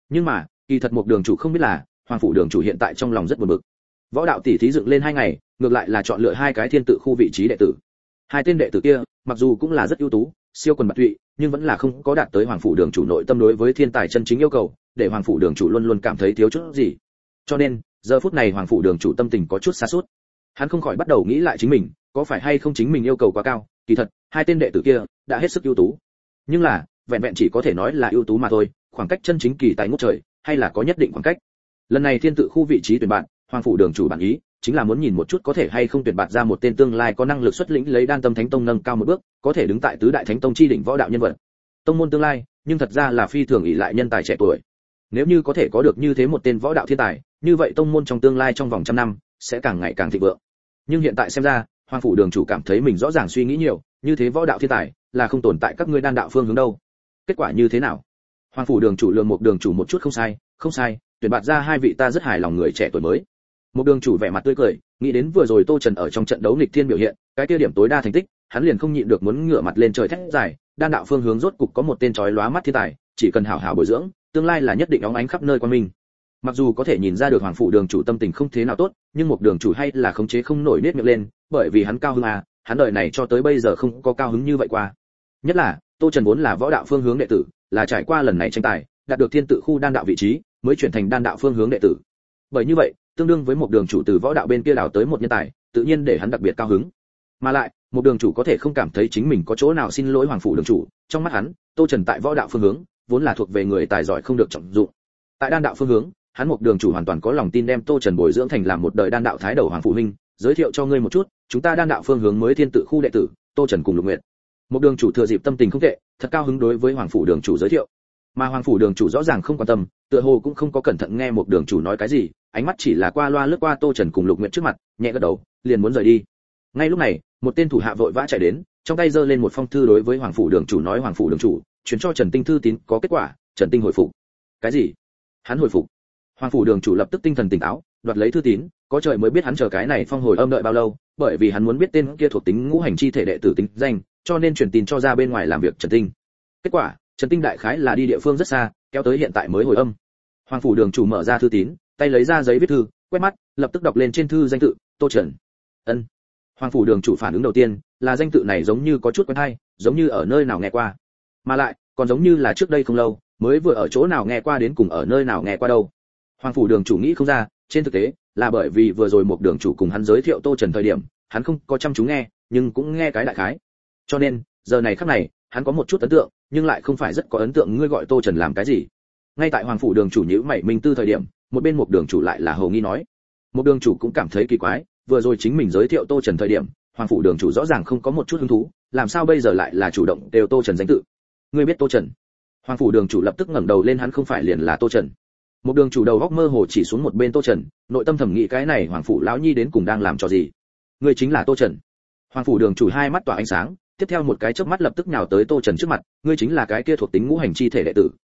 Nhưng mà kỳ thật một đường chủ không biết là hoàng phủ đường chủ hiện tại trong lòng rất buồn bực. Võ đạo tỷ thí dựng lên hai ngày, ngược lại là chọn lựa hai cái thiên tự khu vị trí đệ tử. Hai tên đệ tử kia mặc dù cũng là rất ưu tú, siêu quần bạt tụy, nhưng vẫn là không có đạt tới hoàng phủ đường chủ nội tâm đối với thiên tài chân chính yêu cầu, để hoàng phủ đường chủ luôn luôn cảm thấy thiếu chút gì. Cho nên giờ phút này hoàng phủ đường chủ tâm tình có chút sa sút. Hắn không khỏi bắt đầu nghĩ lại chính mình, có phải hay không chính mình yêu cầu quá cao. Kỳ thật hai tên đệ tử kia đã hết sức ưu tú, nhưng là vẹn vẹn chỉ có thể nói là ưu tú mà thôi, khoảng cách chân chính kỳ tài ngút trời hay là có nhất định khoảng cách. Lần này thiên tự khu vị trí tuyển bạn, hoàng phủ đường chủ bản ý chính là muốn nhìn một chút có thể hay không tuyển bạn ra một tên tương lai có năng lực xuất lĩnh lấy Đan Tâm Thánh Tông nâng cao một bước, có thể đứng tại tứ đại thánh tông chi đỉnh võ đạo nhân vật. Tông môn tương lai, nhưng thật ra là phi thường ỷ lại nhân tài trẻ tuổi. Nếu như có thể có được như thế một tên võ đạo thiên tài, như vậy tông môn trong tương lai trong vòng trăm năm sẽ càng ngày càng thịnh vượng. Nhưng hiện tại xem ra, hoàng phủ đường chủ cảm thấy mình rõ ràng suy nghĩ nhiều, như thế võ đạo thiên tài là không tồn tại các ngươi đan đạo phương hướng đâu. Kết quả như thế nào? Hoàng phủ đường chủ lường một đường chủ một chút không sai, không sai, tuyển bạt ra hai vị ta rất hài lòng người trẻ tuổi mới. Một đường chủ vẻ mặt tươi cười, nghĩ đến vừa rồi Tô Trần ở trong trận đấu nghịch thiên biểu hiện, cái kia điểm tối đa thành tích, hắn liền không nhịn được muốn ngửa mặt lên trời thét dài, đan đạo phương hướng rốt cục có một tên chói lóa mắt thiên tài, chỉ cần hảo hảo bồi dưỡng, tương lai là nhất định óng ánh khắp nơi quan minh. Mặc dù có thể nhìn ra được hoàng phủ đường chủ tâm tình không thế nào tốt, nhưng một đường chủ hay là khống chế không nổi nết miệng lên, bởi vì hắn cao hứng à, hắn đời này cho tới bây giờ không có cao hứng như vậy qua. Nhất là Tô Trần vốn là võ đạo phương hướng đệ tử, là trải qua lần này tranh tài, đạt được thiên tự khu đan đạo vị trí, mới chuyển thành đan đạo phương hướng đệ tử. Bởi như vậy, tương đương với một đường chủ từ võ đạo bên kia đào tới một nhân tài, tự nhiên để hắn đặc biệt cao hứng. Mà lại, một đường chủ có thể không cảm thấy chính mình có chỗ nào xin lỗi hoàng phủ đường chủ, trong mắt hắn, Tô Trần tại võ đạo phương hướng vốn là thuộc về người tài giỏi không được trọng dụng. Tại đan đạo phương hướng, hắn một đường chủ hoàn toàn có lòng tin đem Tô Trần bồi dưỡng thành làm một đời đan đạo thái đầu hoàng phủ huynh, giới thiệu cho ngươi một chút, chúng ta đan đạo phương hướng mới thiên tự khu đệ tử, Tô Trần cùng Lục Nguyệt. Một đường chủ thừa dịp tâm tình không tệ, thật cao hứng đối với hoàng phủ đường chủ giới thiệu. Mà hoàng phủ đường chủ rõ ràng không quan tâm, tựa hồ cũng không có cẩn thận nghe một đường chủ nói cái gì, ánh mắt chỉ là qua loa lướt qua Tô Trần cùng Lục Nguyệt trước mặt, nhẹ gật đầu, liền muốn rời đi. Ngay lúc này, một tên thủ hạ vội vã chạy đến, trong tay giơ lên một phong thư đối với hoàng phủ đường chủ nói: hoàng phủ đường chủ, chuyển cho Trần Tinh thư tín có kết quả, Trần Tinh hồi phục. Cái gì? Hắn hồi phục? Hoàng phủ đường chủ lập tức tinh thần tỉnh táo, đoạt lấy thư tín, có trời mới biết hắn chờ cái này phong hồi âm đợi bao lâu, bởi vì hắn muốn biết tên kia thuộc tính ngũ hành chi thể đệ tử tính danh, cho nên truyền tin cho ra bên ngoài làm việc Trần Tinh. Kết quả, Trần Tinh đại khái là đi địa phương rất xa, kéo tới hiện tại mới hồi âm. Hoàng phủ đường chủ mở ra thư tín, tay lấy ra giấy viết thư, quét mắt, lập tức đọc lên trên thư danh tự, Tô Trần. Ân. Hoàng phủ đường chủ phản ứng đầu tiên là danh tự này giống như có chút quen hay, giống như ở nơi nào nghe qua, mà lại còn giống như là trước đây không lâu mới vừa ở chỗ nào nghe qua đến cùng ở nơi nào nghe qua đâu. Hoàng phủ đường chủ nghĩ không ra, trên thực tế là bởi vì vừa rồi một đường chủ cùng hắn giới thiệu Tô Trần thời điểm, hắn không có chăm chú nghe, nhưng cũng nghe cái đại khái, cho nên giờ này khắc này hắn có một chút ấn tượng, nhưng lại không phải rất có ấn tượng ngươi gọi Tô Trần làm cái gì. Ngay tại hoàng phủ đường chủ nhíu mày minh tư thời điểm, một bên một đường chủ lại là hồ nghi nói. Một đường chủ cũng cảm thấy kỳ quái, vừa rồi chính mình giới thiệu Tô Trần thời điểm, hoàng phủ đường chủ rõ ràng không có một chút hứng thú, làm sao bây giờ lại là chủ động đều Tô Trần danh tự. Ngươi biết Tô Trần? Hoàng phủ đường chủ lập tức ngẩng đầu lên, hắn không phải liền là Tô Trần? Một đường chủ đầu góc mơ hồ chỉ xuống một bên Tô Trần, nội tâm thầm nghĩ cái này hoàng phủ lão nhi đến cùng đang làm trò gì. Ngươi chính là Tô Trần? Hoàng phủ đường chủ hai mắt tỏa ánh sáng, tiếp theo một cái chớp mắt lập tức nhào tới Tô Trần trước mặt, ngươi chính là cái kia thuộc tính ngũ hành chi thể đệ tử,